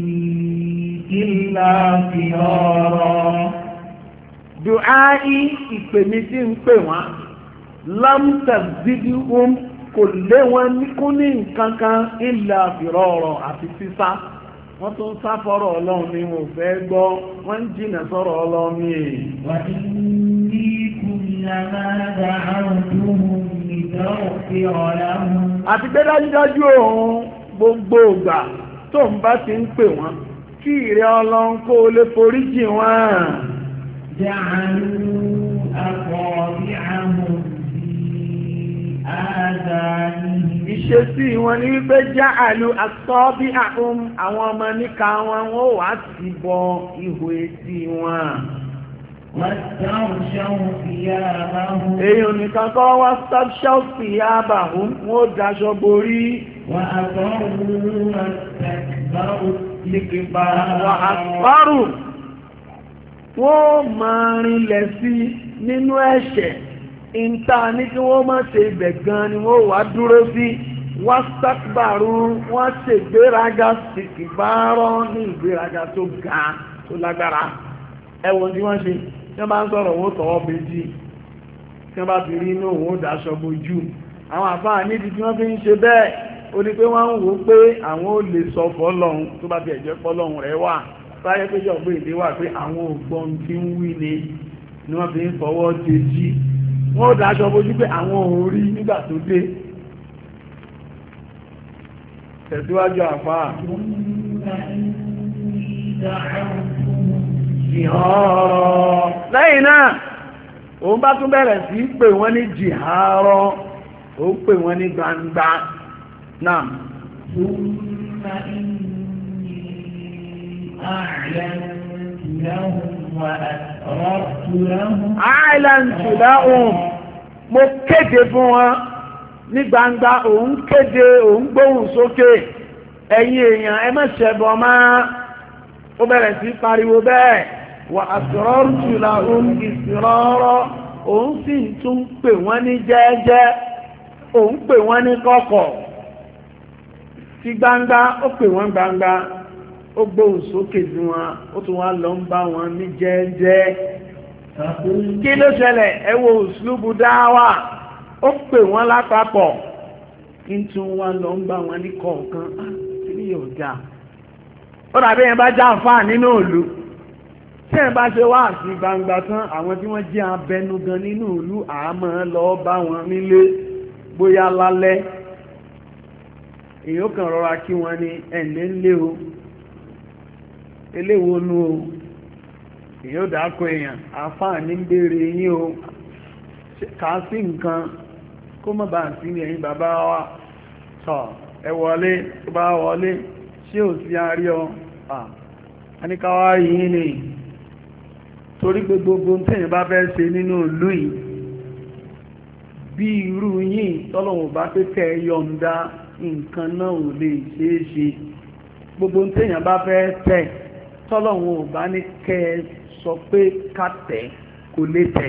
illa firara. Du'ai, ìpè mi tí ń pè wọ́n. Lam tazidhum, kò lé wọn ní kún ní nǹkan kan illa firara, àti sísá. Wọ́n tún sá fọ́rọ̀ Ọlọ́run ni wọ́n fẹ́ gbọ́, wọ́n ń jìnà sọ́rọ̀ Ọlọ́run ni. Wa inni kullama da'awtuhum litaghfira lahum. Àti pé dájúdájú òun gbogbo ìgbà tó ń bá ti ń pè wọ́n kí ìrẹ́ Ọlọ́run kó lè foríjì wọ́n. Ja'alu asabi'ahum ìṣesí wọn ni wípé já àlù àtọ́bí àhún, àwọn ọmọ níka wọn wọ́n wá ti bọ ihò etí wọn. èèyàn nìkan kọ́ wá sáṣọ́ sí àbàhún, wọ́n daṣọ borí. wà á àpárù, wọ́n máa rinlẹ̀ sí nínú ẹ̀ṣẹ̀. Ìta ní kí wọ́n má ṣe ibẹ̀ gan ni wọ́n wá dúró sí. Wastakbaru, wọ́n ṣe ìgbéraga sìkìbárọ́ ní ìgbéraga tó ga tó lágbára. Ẹ̀wọ̀n tí wọ́n ṣe, tí wọ́n bá ń sọ̀rọ̀ wọ́n tọwọ́ méjì, tí wọ́n bá fi rí inú òun ó daṣọ bojú. Àwọn àfáà nídìí tí wọ́n fi ń ṣe bẹ́ẹ̀, ó ní pé wọ́n ń wò ó pé àwọn ò lè sọ fọ́lọ́hun tó bá fi ẹ̀jẹ̀ fọ́lọ́hun rẹ̀ wà. báyẹ́ pé jọ pé ìdí wà pé àwọn ògbọ́n tí ń wí ni ni wọ́n fi ń fọwọ́ ti jí wọ́n ó dáṣọ bójú pé àwọn ò rí nígbà tó dé tẹ̀síwájú àfáà lẹ́yìn náà òun bá tún bẹ̀rẹ̀ sí pè wọ́n ní jìhárọ̀ ó pè wọ́n ní gbangba náà àìlàntù láhùn mo kéde fún wọn ní gbangba òun kéde òun gbóhùn sókè ẹ̀yin èèyàn ẹ má ṣẹbọ máa ó bẹ̀rẹ̀ sí pariwo bẹ́ẹ̀ wà àsọ̀rọ̀tù láhùn ìsìrọ́rọ́ òun sì tún pè wọ́n ní jẹ́ẹ́jẹ́ òun pè wọ́n ní kọ̀kọ̀ sí gbangba ó pè wọ́n gbangba ó gbóhùn sókè sí wọn ó tún wá lọ ń bá wọn ní jẹ́ẹ́jẹ́ kí ló ṣẹlẹ̀ ẹ wo òṣùlùbù dáwà ó pè wọ́n lápapọ̀ kí n tún wá lọ ń bá wọn ní kọ̀ọ̀kan kí ni yóò já ó dàbí yẹn bá já fáà nínú ìlú tí ẹ̀ bá ṣe wá sí gbangba tán àwọn tí wọ́n jẹ́ abẹnugan nínú ìlú àmọ́ lọ bá wọn nílé bóyá lálẹ́ èyàn kan rọra kí wọ́n ní ẹ̀lẹ́ ńlé o eléwo nú o èyàn dákọ̀ èèyàn àfáàní ń béèrè yín o kà á sí nǹkan kó má bàa sí ní ẹ̀yìn bàbá wa tọ̀ ẹ wọlé tó bá wọlé ṣé ò sí àárí ọ àníkáwá yìí ni torí gbogbo tẹ́yìn bá fẹ́ ṣe nínú ìlú yìí bí irú yìí tọ́lọ̀wọ̀n bá pé kẹ́ yọ̀ǹda nǹkan náà ò lè ṣeé ṣe gbogbo tẹ́yìn bá fẹ́ tẹ̀ tọ́lọ̀wọ̀n bá ní kẹ́ sọ pé ká tẹ̀ kò lè tẹ̀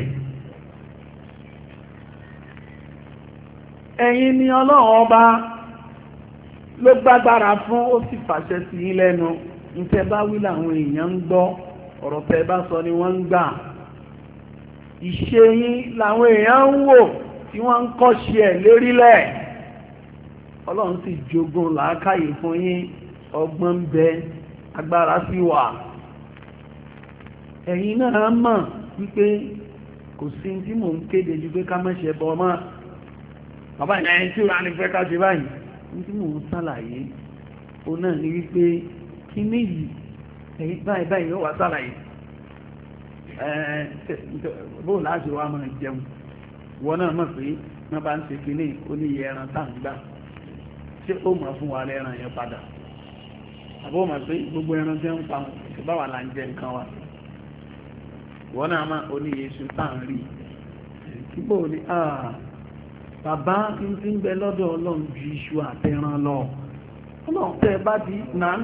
ẹ̀yin ni ọlọ́run ọba ló gbágbára fún ó sì fàṣẹ sí yín lẹ́nu ìtẹ́ bá wí làwọn èèyàn ń gbọ́ ọ̀rọ̀ tẹ́ bá sọ ni wọ́n ń gbà ìṣe yín làwọn èèyàn ń wò tí wọ́n ń kọ́ṣe ẹ̀ lérílẹ̀ ọlọ́run sì jogún làákàyè fún yín ọgbọ́n ń bẹ agbára sí wà ẹ̀yin náà mọ̀ wípé kò sí tí mò ń kéde ju pé ká má ṣe bọ́ mọ́ bàbá ìyá ẹni tí ó rà ní fẹ́ ká ṣe báyìí ní tí mò ń ṣàlàyé òun náà ní wípé kí ní yìí ẹ̀yìn báyìí báyìí yóò wá ṣàlàyé bóò láti wá máa jẹun wọ́n náà mọ̀ pé wọ́n bá ń ṣe kí ní oníyẹ ẹran tá ń gbà ṣé ó mọ̀ fún wa lẹ́ran yẹn padà àbó mọ̀ pé gbogbo ẹran tí ń pa báwa là ń jẹ nǹkan wa wọ́n náà mọ̀ oníyẹ iṣu tá ń rí kí bóò ní bàbá ń ti ń bẹ lọ́dọ̀ ọlọ́run ju iṣu àtẹran lọ ọlọ́run tẹ́ bá di náà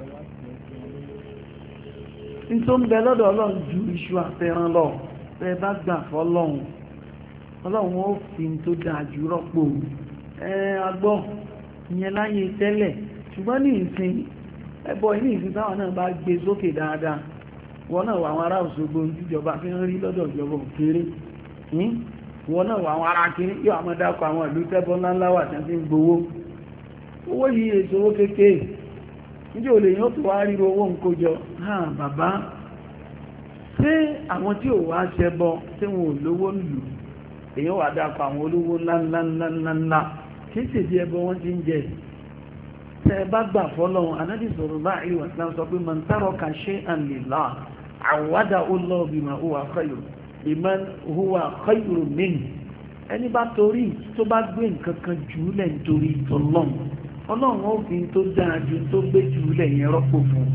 ní tó ń bẹ lọ́dọ̀ ọlọ́run ju iṣu àtẹran lọ tẹ́ bá gbà fọ́lọ́run ọlọ́run ó fi tó dáa jù rọ́pò ẹ agbọ́ ìyẹn láyé tẹ́lẹ̀ ṣùgbọ́n ní ìsìn ẹbọ ní ìsìn táwọn náà bá gbé sókè dáadáa wọ́n náà wà àwọn ará Òṣogbo ìjọba fi ń rí lọ́dọ̀ ìjọba òkèrè wọ́n náà wà àwọn ará kiri yóò àmọ́ dákọ̀ àwọn ìlú tẹ́bọ́ ńláńlá wà tí ń gbowó owó yìí èso owó kéèkéè níjẹ́ olè yóò tó wá ríro owó nkójọ náà bàbá ṣé àwọn tí ò wá ṣẹbọ tí wọn ò lówó lù èyàn wà dákọ̀ àwọn olówó ńláńláńláńlá kí sì di ẹbọ wọn ti ń jẹ tẹ bá gbà fọ́lọ́run Ànábì sallallahu alaihi wasallam sọ pé man taraka shay'an lillah awadahu Allahu bima huwa khayr liman huwa khayru minhu ẹni bá torí tó bá gbé nǹkan kan jùúlẹ̀ nítorí tọ́lọ́run ọlọ́run ó fi tó dáa ju tó gbé jùúlẹ̀ yẹn rọ́pò fún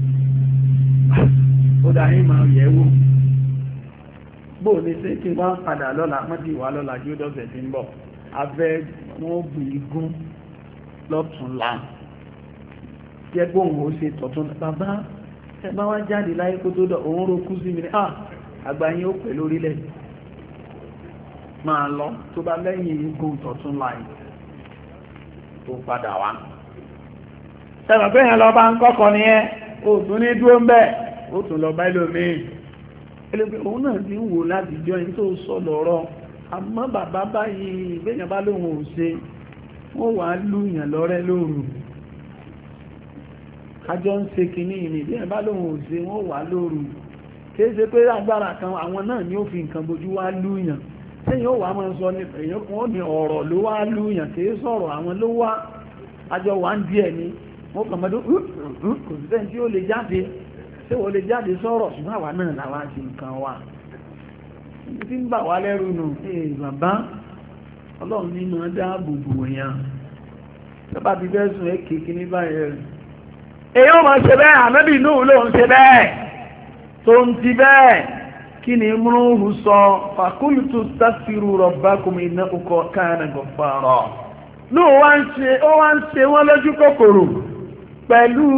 ó dáa máa yẹ̀ wò bóò ní sí kí wọ́n padà lọ́la mọ́tí wà lọ́la jú dọ́sẹ̀ tí ń bọ̀ abẹ́ wọn bù igún lọ́túnla jẹ́ gbóhùn ó ṣe tọ̀tún bàbá ẹ bá wá jáde láyé kó tó dọ̀ òun ro kú sí mi ní ah àgbáyé ó pè lórílẹ̀ máa lọ tó bá lẹ́yìn igun tọ̀tún láì tó padà wá tẹ́lọ̀ pé yẹn lọ bá ń kọ́kọ́ ní ẹ́ ó tún ní dúró ń bẹ́ ó tún lọ bá ilómìí ẹlẹ́gbẹ́ òun náà ti ń wò láti jọ ẹni tó sọ lọ́rọ̀ àmọ́ bàbá báyìí ìgbéyàn bá lóhun ò ṣe wọ́n wà lúyàn lọ́rẹ́ lóòrùn àjọ ń ṣe kìíní ìrìn bí ẹ̀ bá lóhun ò ṣe wọ́n wà lóru kìí ṣe pé agbára kan àwọn náà ni ó fi nǹkan bojú wá lúyàn sẹ́yìn ó wà máa ń sọ ní èèyàn kan ó ní ọ̀rọ̀ ló wá lúyàn kìí sọ̀rọ̀ àwọn ló wá àjọ wà ń díẹ̀ ni wọ́n kàn mọ́dún kò sí sẹ́yìn tí ó lè jáde ṣé wọ́n lè jáde sọ̀rọ̀ ṣùgbọ́n àwa náà làwa ṣe nǹkan wa tí ń bà wá lẹ́rù nù ee bàbá ọlọ́run ní máa dáàbò bò yàn tọ́ba ti fẹ́ sùn ẹ́ kéèké ní báyìí rẹ̀ èyí ó máa ṣe bẹ́ẹ̀ ànábì Nuhu ló ń ṣe bẹ́ẹ̀ tó ń ti bẹ́ẹ̀ kí ni múrùhù sọ fàkúlùtù tastaghfiru rabbakum innahu kana ghaffara Nuhu wá ń ṣe ó wá ń ṣe wọ́n lójú kòkòrò pẹ̀lú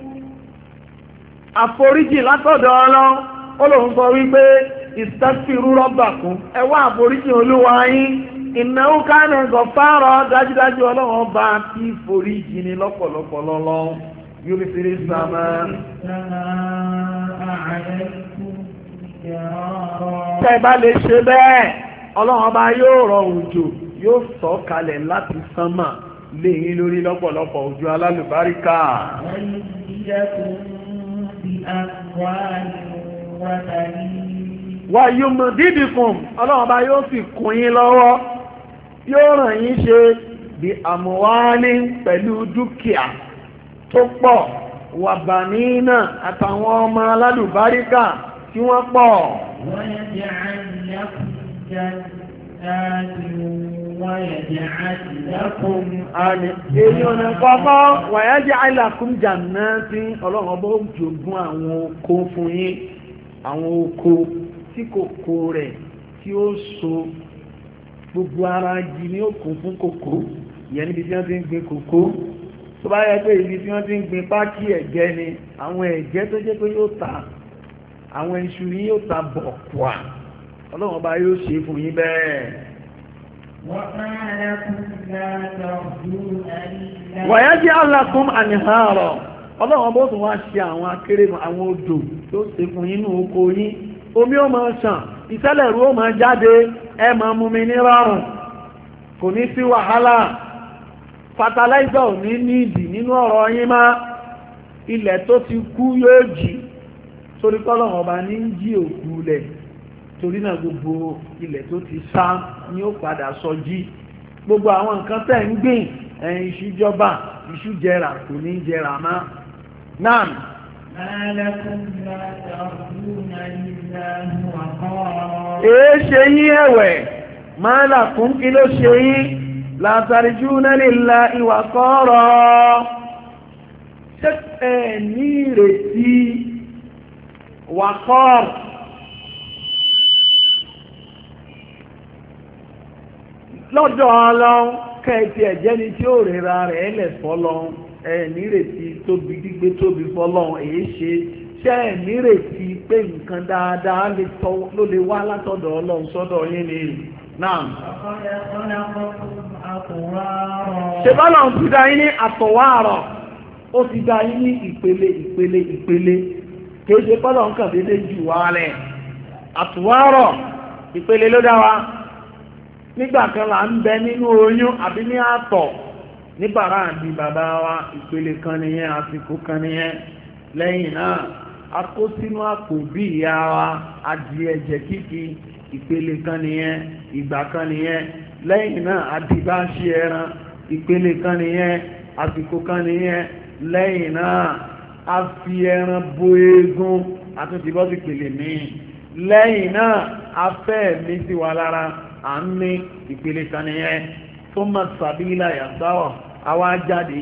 àforíjì látọ̀dọ̀ Ọlọ́run ó lòun sọ wípé istaghfiru rabbakum ẹ wá àforíjì olúwa yín innahu kana ghaffara dájúdájú Ọlọ́run ọba tí foríjì ni lọ́pọ̀lọpọ̀ lọ́lọ́run yóò fi rí sàmà tẹ́ bá lè ṣe bẹ́ẹ̀ Ọlọ́run ọba yóò rọ òjò yóò sọ̀ kalẹ̀ láti sánmà lé yín lórí lọ́pọ̀lọpọ̀ òjò alálùbáríkà wà yóò mọ̀ dídìkùn Ọlọ́run ọba yóò fi kún yín lọ́wọ́ yóò ràn yín ṣe bí àmúwálí pẹ̀lú dúkìá tó pọ̀ wà bà nínà àtàwọn ọmọ alálùbáríkà tí wọ́n pọ̀ èyí ọ̀nà kọ́kọ́ wàyájẹ́ lakum jannatin Ọlọ́run ọba ó jogún àwọn oko fún yín àwọn oko tí kòkó rẹ̀ tí ó so gbogbo ara jí ní òkun fún kòkó ìyẹn níbi tí wọ́n ti ń gbin kòkó tó bá yẹ pé ibi tí wọ́n ti ń gbin pákí ẹ̀gẹ́ ni àwọn ẹ̀gẹ́ tó jẹ́ pé yóò ta àwọn iṣu yín yóò ta bọ̀ pọ̀ Ọlọ́run ọba yóò ṣe fún yín bẹ́ẹ̀. wayaj'al lakum anhara Ọlọ́run ọba ó tún wá ṣe àwọn akéré àwọn odò tó ṣe fún yín nínú oko yín omi ó máa ṣàn ìṣẹ̀lẹ̀rú ó máa jáde ẹ máa mú mi ní rọrùn kò ní sí wàhálà fertilizer ò ní nídìí nínú ọ̀rọ̀ yín má ilẹ̀ tó ti kú yóò jí torí pọ́lọ́run ọba ní jí òkú lẹ̀ torí náà gbogbo ilẹ̀ tó ti sá ni ó padà sọ jí gbogbo àwọn nǹkan tẹ́ ń gbìn ẹ̀yìn iṣu jọba iṣu jẹrà kò ní jẹrà má náà. èé ṣe yín ẹ̀wẹ̀ máa làkún kí ló ṣe yín látàríjúná lillahi waqara ṣé ẹ̀ ní ìrètí waqar lọ́dọ̀ Ọlọ́run kẹ́ẹ̀tì ẹ̀jẹ́ ni tí ó rẹ̀ra rẹ̀ lẹ̀ fọ́lọ́run ẹ̀ nírètí tóbi gbígbé tóbi fọ́lọ́run èyí ṣe ṣẹ́ ẹ̀ nírètí pé nǹkan dáadáa ló lè wá látọ̀dọ̀ Ọlọ́run sọ́dọ̀ yín ni náà. ṣe bọ́lọ́run ti dá yín ní àtọ̀wárọ̀ ó ti dá yín ní ìpele ìpele ìpele kìí ṣe bọ́lọ́run kàn déédéé jù wá lẹ̀ àtọ̀wárọ̀ ìpele ló dá wa nígbà kan là ń bẹ nínú oyún àbí ní àtọ̀ ní bàrá àbí bàbá wa ìpele kan nìyẹn àsìkò kan nìyẹn lẹ́yìn náà a kó sínú àpò bí ìyá wa adì ẹ̀jẹ̀ kíkì ìpele kan nìyẹn ìgbà kan nìyẹn lẹ́yìn náà adìbá ṣe ẹran ìpele kan nìyẹn àsìkò kan nìyẹn lẹ́yìn náà a fi ẹran bo eegun àtúntì bọ́ sí ìpele míì lẹ́yìn náà a fẹ́ mi sí wa lára à ń ní ìpele kan nìyẹn tó mọ̀ sàbílà yàtọ̀ àwa jáde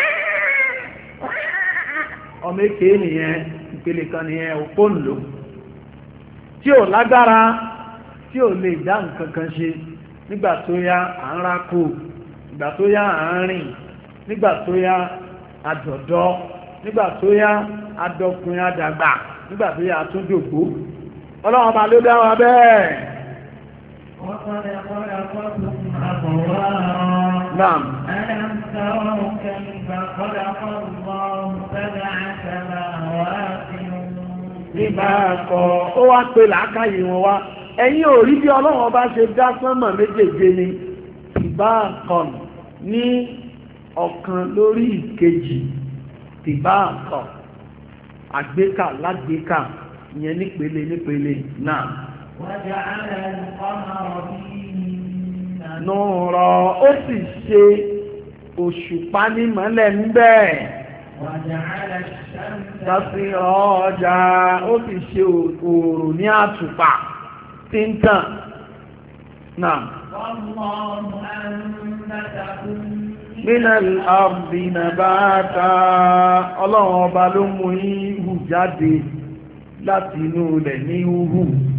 ọmọ èké nìyẹn ìpele kan nìyẹn òpó ńlò tí ò lágbára tí ò lè dá nǹkan kan ṣe nígbà tó yá à ń rákò nígbà tó yá à ń rìn nígbà tó yá àdọ̀dọ́ nígbà tó yá adọkùnrin àdàgbà nígbà tó yá àtúndògbò ọlọ́run ọba ló dá wa bẹ́ẹ̀. وقد خلقكم أطوارا نعم ألم تروا كيف خلق الله سبع سماوات طباقا ó wá pé làákàyè wọn wá ẹ̀yin ò rí bí ọlọ́run ọba ṣe dá sánmà méjèèje ni طباقا ní ọ̀kan lórí ìkejì tìbáàkọ̀ àgbékà lágbékà ìyẹn nípele nípele náà. وجعل القمر فيهن nùrọ̀ ó sì ṣe òṣùpá ní mọ́lẹ̀ níbẹ̀. وجعل الشمس Sásírọ̀ ọjà ó sì ṣe òòrùn ní àtùpà tí ń tàn náà. والله أنبتكم Minal ardi nabata ọlọ́run ọba ló mú yín hù jáde láti inú rẹ̀ ní hù.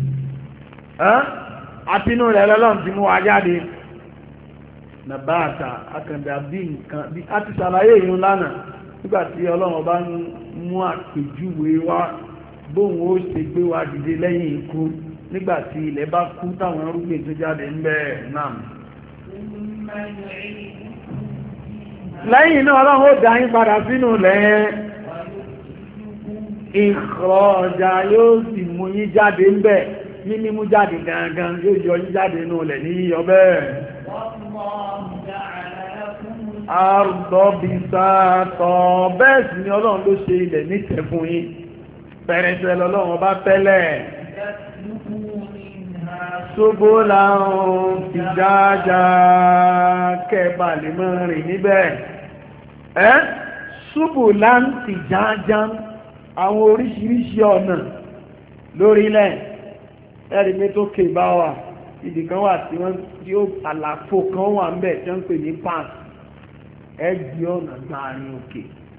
Àti inú rẹ̀ lọ́lọ́run ti mú wa jáde. Nabata akàndà bí nǹkan bí a ti ṣàlàyé ìrún lánàá nígbàtí ọlọ́run ọba ń mú àpèjúwe wá bóun ó ṣe gbé wa dìde lẹ́yìn ikú nígbàtí ilẹ̀ bá kú táwọn arúgbìn tó jáde ń bẹ́ẹ̀ náà. ثم يعيدكم lẹ́yìn náà ọlọ́run ó dá yín padà sínú ilẹ̀ ìkọ̀ọ̀jà yóò sì mú yín jáde ń bẹ̀ ní mímú jáde gangan yóò yọ yín jáde nínú ilẹ̀ ní yíyọ bẹ́ẹ̀. والله جعل لكم àrùdọ̀bìsàtọ̀ bẹ́ẹ̀ sì ni ọlọ́run ló ṣe ilẹ̀ nítẹ̀ fún yín pẹ̀rẹ̀sẹ̀ lọ́lọ́run bá tẹ́lẹ̀ تسلكوا منها ṣógbó láwọn fìjájá kẹba lè mọ́ rìn níbẹ̀ ẹ́ ṣubù láǹtì jájá àwọn oríṣiríṣi ọ̀nà lórílẹ̀ ẹ̀rí pé tó kè bá wà ibì kan wà tí wọ́n tí ó àlàfo kan wà ń bẹ̀ tí wọ́n ń pè ní pass ẹgbì ọ̀nà gbàrin òkè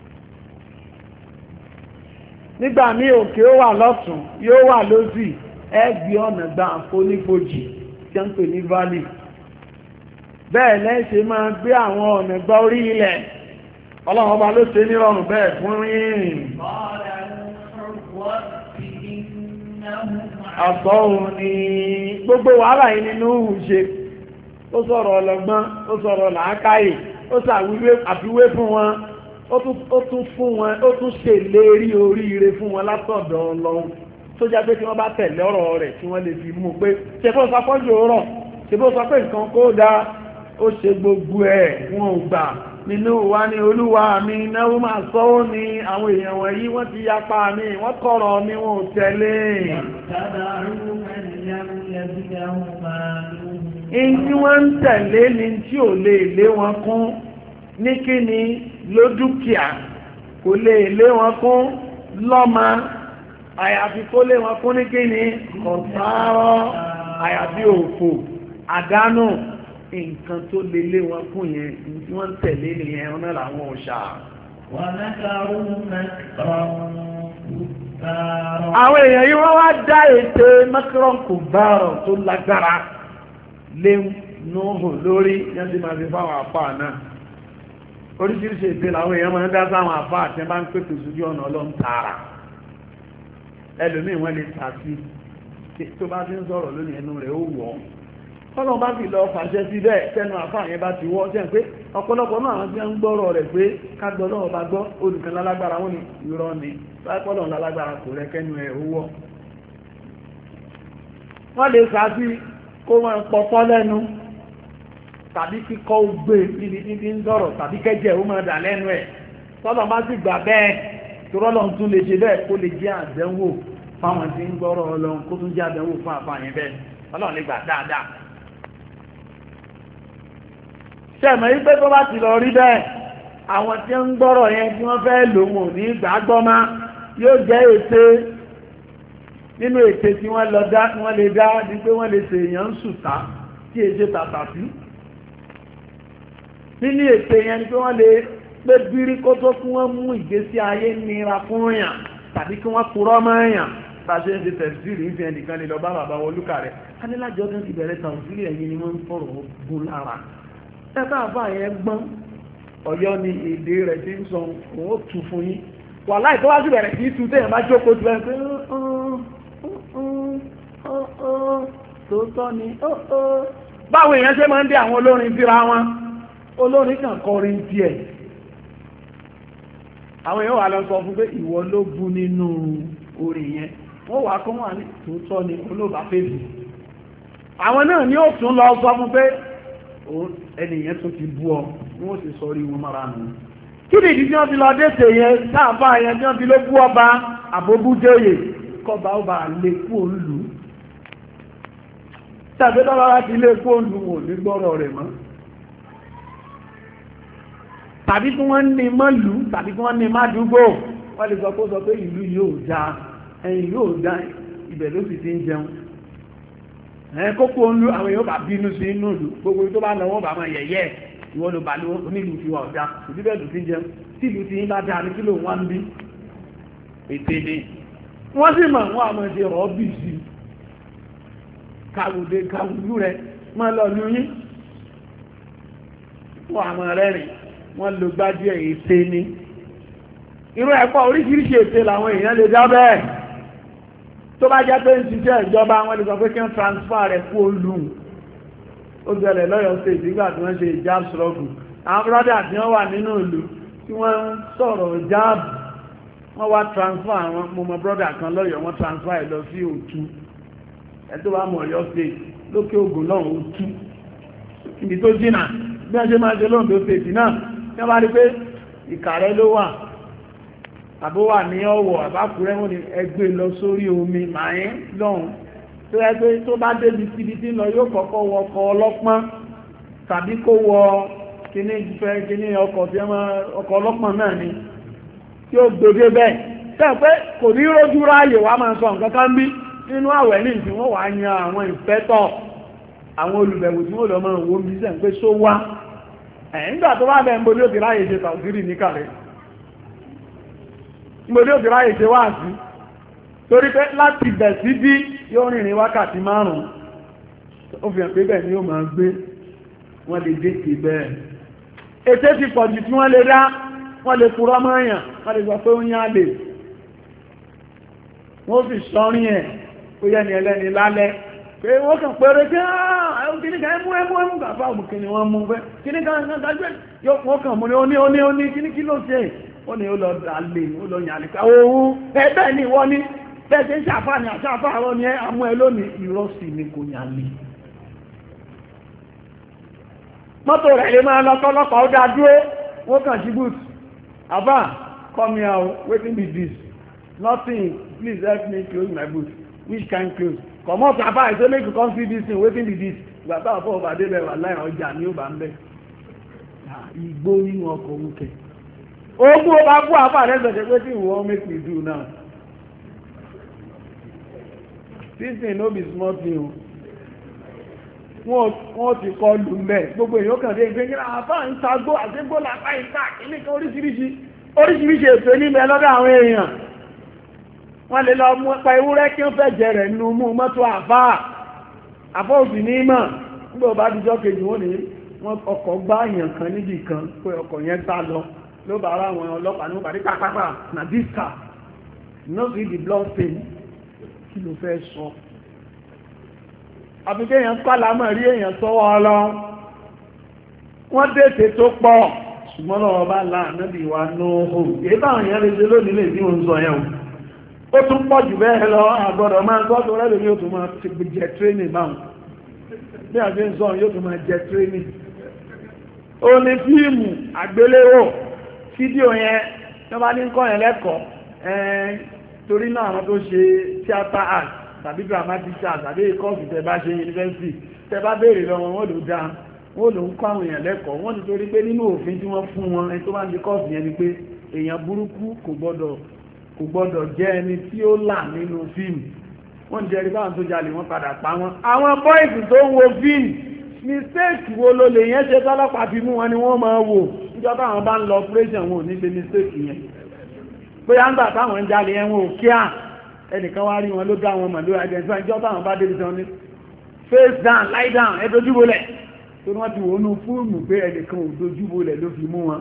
nígbà míì òkè ó wà lọ́tún yóò wà lósì ẹgbì ọ̀nà gbà àfonífojì tí wọ́n ń pè ní valley bẹ́ẹ̀ lẹ́ṣẹ̀ máa gbé àwọn ọ̀nà gbà orí ilẹ̀ ọlọ́run ọba ló ṣe nírọ̀rùn bẹ́ẹ̀ fún yín قال نوح رب إنهم àsọ̀hún ni gbogbo wàhálà yìí nínú òhùn ṣe ó sọ̀rọ̀ ọlọ́gbọ́n ó sọ̀rọ̀ làákàyè ó ṣàwíwé àfiwé fún wọn ó tún fún wọn ó tún ṣèlérí oríire fún wọn látọ̀dọ̀ Ọlọ́run tó jẹ́ pé tí wọ́n bá tẹ̀lé ọ̀rọ̀ rẹ̀ tí wọ́n lè fi mú pé ṣe bó sọ pọ́jù rọ̀ ṣe bó sọ pé nǹkan kó dáa ó ṣe gbogbo ẹ̀ wọn ò gbà nínú wa ní olúwa mi náwó máa sọ́wọ́ ní àwọn èèyàn wọ̀nyí wọ́n ti yapa mi wọ́n kọ̀rọ̀ mi wọn ò tẹ̀lé اتبعوا من لم يزده ماله in tí wọ́n ń tẹ̀lé ni tí ò lè lé wọn kún ní kíni ló dúkìá kò lè lé wọn kún lọ́mọ àyàfi kó lé wọn kún ní kíni kọ̀sáárọ̀ àyàfi òfò àdánù nǹkan tó lè lé wọn kún yẹn tí wọ́n ń tẹ̀lé nìyẹn ọ̀nà làwọn òòṣà. ومكروا مكرا كبارا àwọn èèyàn yìí wọ́n wá dá ète mẹ́kìrán kò bárọ̀ tó lágbára lé Núhù lórí yẹn ti máa fi fáwọn àpá náà oríṣiríṣi ète làwọn èèyàn máa ń dá sáwọn àpá àti ẹ bá ń pèpè sójú ọ̀nà Ọlọ́run tààrà ẹlòmíì wọ́n lè tà sí tó bá ti ń sọ̀rọ̀ lónìí ẹnu rẹ̀ ó wọ̀ ọ́ Ọlọ́run bá fi lọ fàṣẹ sí bẹ́ẹ̀ tẹnu àfáà yẹn bá ti wọ́ sẹ́yìn pé ọ̀pọ̀lọpọ̀ náà àwọn tí wọ́n ń gbọ́rọ̀ rẹ̀ pé kágbọ́ náà bá gbọ́ olùkan lálágbára wọn ni irọ́ ni láìpọ́lọ̀ lálágbára kò rẹ kẹ́nu ẹ̀ owó wọ́n lè sàásì kó máa pọ̀pọ́ lẹ́nu tàbí kíkọ́ gbé níbi níbi ń sọ̀rọ̀ tàbí kẹ́jẹ́ ó máa dà lẹ́nu ẹ̀ tọ́lọ̀ bá sì gbà bẹ́ẹ̀ torọ́lọ́ tún lè ṣe bẹ́ẹ̀ kó lè jẹ́ àdánwò fáwọn tí ń gbọ́rọ̀ Ọlọ́run kó tún jẹ́ àdánwò fún àfáà yẹn bẹ́ẹ̀ Ọlọ́run lè gbà dáadáa ṣẹ̀mọ̀ yí pé tó bá ti lọ rí bẹ́ẹ̀ àwọn tí ń gbọ́rọ̀ yẹn tí wọ́n fẹ́ lò wọ́n ní gbàgbọ́ má yóò jẹ́ ète nínú ète tí wọ́n lọ dá wọ́n lè dá ní pé wọ́n lè ṣe èèyàn ń sùtá tí èṣe tàtà sí nínú ète yẹn ni pé wọ́n lè pé bírí kó tó kí wọ́n mú ìgbésí ayé nira fún èèyàn tàbí kí wọ́n purọ́ mọ́ èèyàn bá ṣe ń ṣe tẹ̀síìrì ń fi ẹnìkan lè lọ bá bàbá wọn olúkà rẹ̀ anílájọ́ tó ti bẹ̀rẹ̀ tàùsílì ẹ̀yìn ni wọ́n ń fọ̀rọ̀ gún lára ẹ̀bá àbá yẹn gbọ́n Ọ̀yọ́ ni èdè rẹ̀ tí ń sọ òun ó tù fún yín wà láì tó wá sí bẹ̀rẹ̀ kí í tu téèyàn bá jókòó tu ẹ̀ pé tòótọ́ ni báwo èèyàn ṣe máa ń dé àwọn olórin síra wọn olórin kan kọrin tiẹ̀ àwọn èèyàn wà lọ sọ fún pé ìwọ ló bú nínú orin yẹn wọ́n wà kó wà ní tòótọ́ ni olóòbá fèsì àwọn náà ni ó tún lọ sọ fún pé ẹnìyàn tó ti bú ọ wọ́n sì sọ rí wọn mara nù kí ni ìdí tí wọ́n fi lọ dé tè yẹn sáàfà yẹn tí wọ́n fi ló kú ọba àbóbújóyè kọba ọba lè kú òǹlù tàbí lọ́wọ́ láti lè kú òǹlù wò ní gbọ́rọ̀ rẹ̀ mọ́ tàbí kí wọ́n ní mọ́lù tàbí kí wọ́n ní mádùúgbò wọ́n lè sọ pé sọ pé ìlú yóò já ẹ̀yìn yóò já ibẹ̀ ló sì ti ń jẹun ẹ̀ kókó òǹlù àwọn èèyàn bá bínú sí inú ìlú gbogbo tó bá lọ wọ́n bá máa yẹ̀yẹ́ ìwọ́n ló bá ló onílùú ti wà ọ̀dá ìdíbẹ̀ tó ti jẹun tí ìlú ti ń bá dáa ní kílò wọ́n ń bí ètè ni wọ́n sì mọ̀ wọ́n àmọ́ ti rọ̀ bí sí kàwùdé kàwùdú rẹ̀ máa lọ lóyún wọ́n àmọ́ rẹ̀ rìn wọ́n lo gbájú ẹ̀ ètè ni irú ẹ̀kọ́ oríṣiríṣi ètè làwọn èèyàn lè dá bẹ́ẹ̀ tó bá jẹ́ pé ń ṣiṣẹ́ ìjọba wọn lè sọ pé kí wọ́n transfer rẹ̀ kú olùn ó ṣẹlẹ̀ lọ́yọ̀ state nígbà tí wọ́n ṣe ìjáàb ṣọ́ọ̀gù àwọn brọ́dà tí wọ́n wà nínú ìlú tí wọ́n ń sọ̀rọ̀ ìjáàb wọ́n wá transfer àwọn mo mọ brọ́dà kan lọ́yọ̀ wọ́n transfer ẹ̀ lọ sí òtú ẹ̀ tó bá mọ̀ Ọ̀yọ́ state lókè Ògùn náà òtú ibi tó jìnà bí wọ́n ṣe máa ṣe lóńdó state náà tí wọ́n bá rí pé Ìkàrẹ́ ló wà àbó wà ní Ọ̀wọ̀ àbákùrẹ́ wọn ni ẹgbẹ́ lọ sórí omi màáyín lọ́hùn tó yẹ pé tó bá débi síbi tí lọ yóò kọ́kọ́ wọ ọkọ̀ ọlọ́pọ́n tàbí kó wọ kíní fẹ́ kíní ọkọ̀ tí wọ́n ọkọ̀ ọlọ́pọ́n náà ni tí ó gbòdé bẹ́ẹ̀ tẹ́ pé kò ní rójú ráàyè wá máa sọ nǹkan kan bí nínú àwẹ̀ ní ìsìn wọ́n wá yan àwọn ìfẹ́tọ̀ àwọn olùbẹ̀wò tí wọ́n lọ máa wo bí sẹ́ pé só wá ẹ̀ nígbà tó bá bẹ́ẹ̀ ń bodé òkè ráàyè ṣe tàùsírì níkàlẹ̀ ń bodé òkè ráàyè ṣe wá sí torí pé láti bẹ̀ sí bí yóò rìnrìn wákàtí márùn-ún ó fi hàn pé bẹ́ẹ̀ ni ó máa gbé wọ́n lè dé sí bẹ́ẹ̀ ètè ti pọ̀ jù tí wọ́n lè dá wọ́n lè purọ́ mọ́ èèyàn wọ́n lè sọ pé ó yán lè wọ́n fi sọ́rin ẹ̀ ó yẹ́ ni ẹlẹ́ni lálẹ́ pé wọ́n kàn pẹ̀rẹ̀ pé àwọn kìnnìkan ẹmú ẹmú ẹmú gàfà òmùkìnnì wọn mú fẹ́ kìnnìkan gbẹ́ wọ́n kàn mú ní oní oní oní kíní kí ló ṣe ó ní ó lọ dálé ó lọ yàn àlèkà òun ẹgbẹ́ ni wọ́n ní bẹ́ẹ̀ ṣe àfáà ní àṣàfáà àwọn ní àmú ẹ lónìí ìrọ́sì ní kò yà ní mọ́tò rẹ̀ lè máa lọ́tọ́lọ́pàá ó dá dúró wọ́n kàn sí boot àbá come here wetin be this nothing please help me close my boot which kind close comot àbá I say make you come see this thing wetin be this gbàtà àfọ́ ọba débẹ̀ wà láì ọjà ní ó bá ń bẹ̀ igbó nínú ọkọ̀ òkè ogún ọba fún àfáà rẹ̀ sọ̀tẹ̀ pé tí ìwọ́n make me do now this thing no be small thing o wọ́n ti kọ lù mẹ́ gbogbo èèyàn kàn dé ìgbé ní àbá ń sagbó àgbégbó lápá ìta ilé kan oríṣiríṣi oríṣiríṣi ètò níbẹ̀ lọ́dọ̀ àwọn èèyàn wọ́n lè lọ mú pa ewúrẹ́ kí wọ́n fẹ́ jẹ rẹ̀ nínú mú mọ́tò àbá àbá òsì ní mọ̀ nígbà bá dijọ́ kejì wọ́n ní wọ́n ọkọ̀ gbá èèyàn kan níbì kan pé ọkọ̀ yẹn sá lọ ló bá ara àwọn ọlọ́pàá ní wọ́n pàdé pápápá na this car no see the blood stain kí ló fẹ́ sọ àbíkẹ́ èèyàn pàlámọ̀ rí èèyàn sọ́wọ́ ọlọ́ wọ́n dètè tó pọ̀ ṣùgbọ́n lọ́wọ́ bá láàánúbì wa nóòhù èyí táwọn èèyàn lè ṣe lónìí lè tí wọ́n sọ yẹn ó tún pọ̀ jù bẹ́ẹ̀ lọ àgbọ̀dọ̀ máa gbọ́dọ̀ rẹ̀ lórí yóò tún máa jẹ tírénì báwọn bí àti ń sọ yóò tún máa jẹ tírénì ó ní fíìmù àgbéléwò fídíò yẹn tó bá ní kọ́ yẹn lẹ́kọ̀ọ́ torí náà àwọn tó ṣe theatre art tàbí dramatic art tàbí kọ́ọ̀sì tẹ bá ṣe yunifásitì tẹ bá béèrè lọ́wọ́ wọ́n ló dá wọ́n ló ń kọ́ àwọn èèyàn lẹ́kọ̀ọ́ wọ́n ti torí pé nínú òfin tí wọ́n fún wọn ẹni tó bá ń ṣe kọ́ọ̀sì yẹn ni pé èèyàn burúkú kò gbọ́dọ̀ kò gbọ́dọ̀ jẹ́ ẹni tí ó là nínú fíìmù wọ́n ti jẹ́rìí báwọn tó jalè wọ́n padà pa wọn. àwọn bọ́ìsì tó ń wo fíìmù mistake wo ló lè yẹn ṣe tọ́lọ́pàá fi mú wọn ni wọ́n máa wò níjọ́ táwọn bá ń lọ operation wọn ò ní ṣe mistake yẹn bóyá ń gbà táwọn ń jalè yẹn wọn ò kíá ẹnìkan wá rí wọn ló dá wọn mọ̀ lórí identify ìjọ táwọn bá débi tán ní face down lie down ẹ dojúbolẹ̀ tó wọ́n ti wọnú fúlùmù pé ẹnìkan ò dojúbolẹ̀ ló fi mú wọn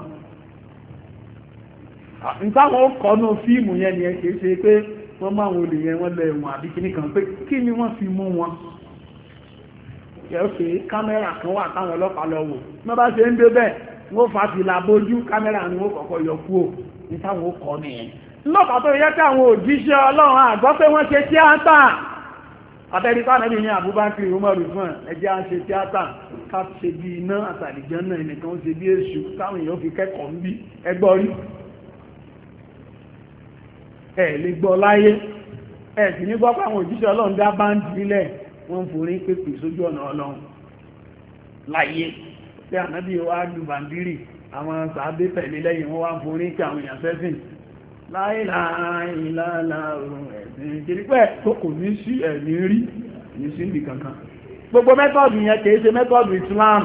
ntáwọn ó kọ́nú fíìmù yẹn ni ẹ kìí ṣe pé wọ́n máa wọn olè yẹn wọ́n lọ ẹ̀wọ̀n àbí kíní kan pé kí ni wọ́n fi mú wọn yẹ́ọ̀kẹ́ kámẹ́rà kan wà táwọn ọlọ́pàá lọ wò wọ́n bá ṣe ń dé bẹ́ẹ̀ wọ́n fà fi làbójú kámẹ́rà ni wọ́n kọ́kọ́ yọ kúrò ní táwọn ó kọ́ nìyẹn lọ́pàá tó yẹ káwọn òjíṣẹ́ ọlọ́run àgbọ́ pé wọ́n ṣe tíátà àtẹ́ríkà náà ní Abubakar Umaru fún ẹjẹ́ à ń ṣe tíátà ká ṣe bí iná àtàlìjẹ́ náà ẹnìkan ó ṣe bí èṣù táwọn èèyàn fi kẹ́kọ̀ọ́ ń bí ẹgbọ́ rí ẹ̀ lè gbọ́ láyé ẹ̀ sì ní gbọ́ pé àwọn òjíṣẹ́ ọlọ́run dá báńdì nílẹ̀ wọ́n ń forí pèpè sójú ọ̀nà ọlọ́run láyé pé ànábì wa lu bàndírì àwọn sàábé tẹ̀lé lẹ́yìn wọ́n wá ń forí pé àwọn èèyàn sẹ́sìn láìláìláìlá ọ̀run ẹ̀sìn ìjẹ́rípẹ́ tó kò ní sí ẹ̀mí rí ní sí ìbì kankan gbogbo mẹ́tọ́ọ̀dù yẹn kìí ṣe mẹ́tọ́ọ̀dù Islam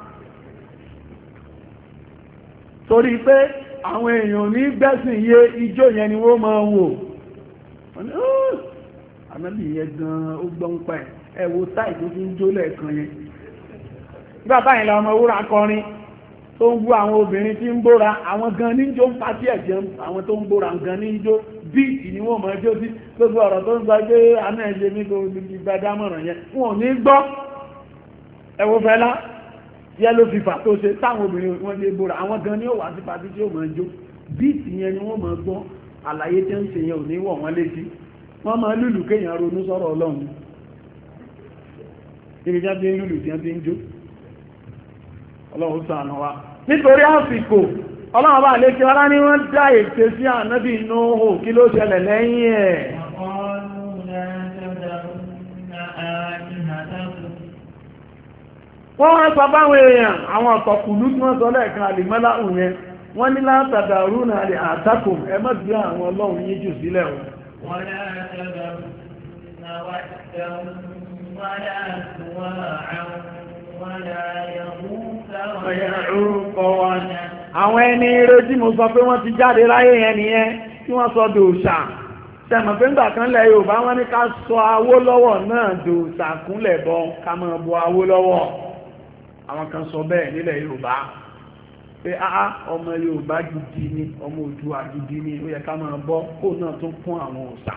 torí pé àwọn èèyàn ní gbẹ́sìn yé ijó yẹn ni wọ́n máa wò ànábì yẹn gan ó gbọ́n pa ẹ̀ ẹ wo táì tó fi ń jó lẹ́ẹ̀kan yẹn nígbà báyìí la ọmọ wúrà kọrin tó ń bú àwọn obìnrin tí ń bóra àwọn gan ní jó ń pàtí ẹ̀jẹ̀ àwọn tó ń bóra gan ní jó bíìtì ni wọ́n mọ̀ ẹjọ́ sí gbogbo ọ̀rọ̀ tó ń sọ pé àná ẹ̀jẹ̀ mi kò ní gbàdámọ̀ràn yẹn wọn ò ní gbọ́ ẹwọ fẹ́lá yẹ́lò fífà tó ṣe táwọn obìnrin wọ́n lè bóra àwọn gan ní ó wà sí pàtí tí ó mọ̀ ẹjọ́ bíìtì yẹn ni wọ́n mọ̀ gbọ́ àlàyé tí ń ṣe yẹn ò ní wọ̀ wọ́n létí wọ́n máa lùlù kéèyàn ronú sọ̀rọ̀ Ọlọ́run níbi jẹ́ bí ń lùlù tí wọ́n ti ń jó Ọlọ́run ṣàánú wa nítorí àsìkò Ọlọ́run bá lè kí ọlá ní wọ́n dá ètè sí ànábì Nóhù kí ló ṣẹlẹ̀ lẹ́yìn ẹ̀ wọ́n wá sọ báwọn èèyàn àwọn ọ̀tọ̀kùlú tí wọ́n sọ lẹ́ẹ̀kan àlìmọ́lá òun yẹn wọ́n ní látàdà rúnà àlè àtàkùn ẹ má bí àwọn Ọlọ́run yín jù sílẹ̀ o ولا تذرن ودا ولا سواعا ولا يغوث ويعوق àwọn ẹni eré tí mo sọ pé wọ́n ti jáde láyé yẹn nìyẹn tí wọ́n sọ dòòṣà tẹ̀mọ̀ pé ńgbà kan lẹ̀ Yorùbá wọ́n ní ká sọ Awólọ́wọ̀ náà dòòṣà kúnlẹ̀ bọ ká máa bọ Awólọ́wọ̀ àwọn kan sọ bẹ́ẹ̀ nílẹ̀ Yorùbá pé áá ọmọ Yorùbá gidi ni ọmọ Oòduà gidi ni ó yẹ ká máa bọ́ kó náà tún kún àwọn òòṣà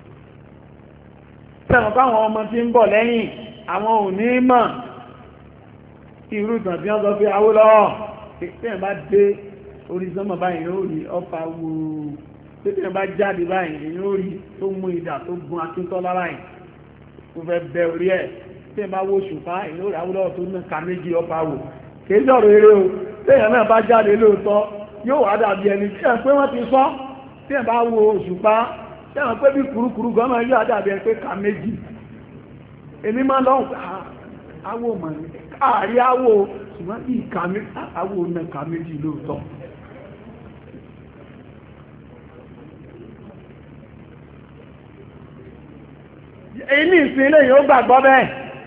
tẹ̀mọ̀ káwọn ọmọ tí ń bọ̀ lẹ́yìn àwọn ò ní mọ̀ irú ìtàn tí wọ́n sọ pé Awólọ́wọ̀ pẹ̀lú bá dé orí sánmà báyìí yóò rí ọfà wo pẹ̀lú bá jáde báyìí yóò rí tó mú ìdà tó gun Akíntọ́lá báyìí kó fẹ́ bẹ orí ẹ̀ pẹ̀lú bá wó ṣùpá yóò rí Awólọ́wọ̀ tó ní ká méjì ọfà wò kìí sọ̀rọ̀ eré o téèyàn náà bá jáde lóòótọ́ yóò wá dàbí ẹni tí ẹ̀ pé wọ́n ti sọ tí ẹ̀ bá wo òṣùpá tí ẹ̀ pé bí kùrukùru gan máa yóò dàbí ẹni pé ká méjì èmi máa lọ́hùn àwò mọ̀ ní àárí àwò ṣùgbọ́n bí ìka àwò náà ká méjì lóòótọ́ èyí ní ìsìn ilé yóò gbàgbọ́ bẹ́ẹ̀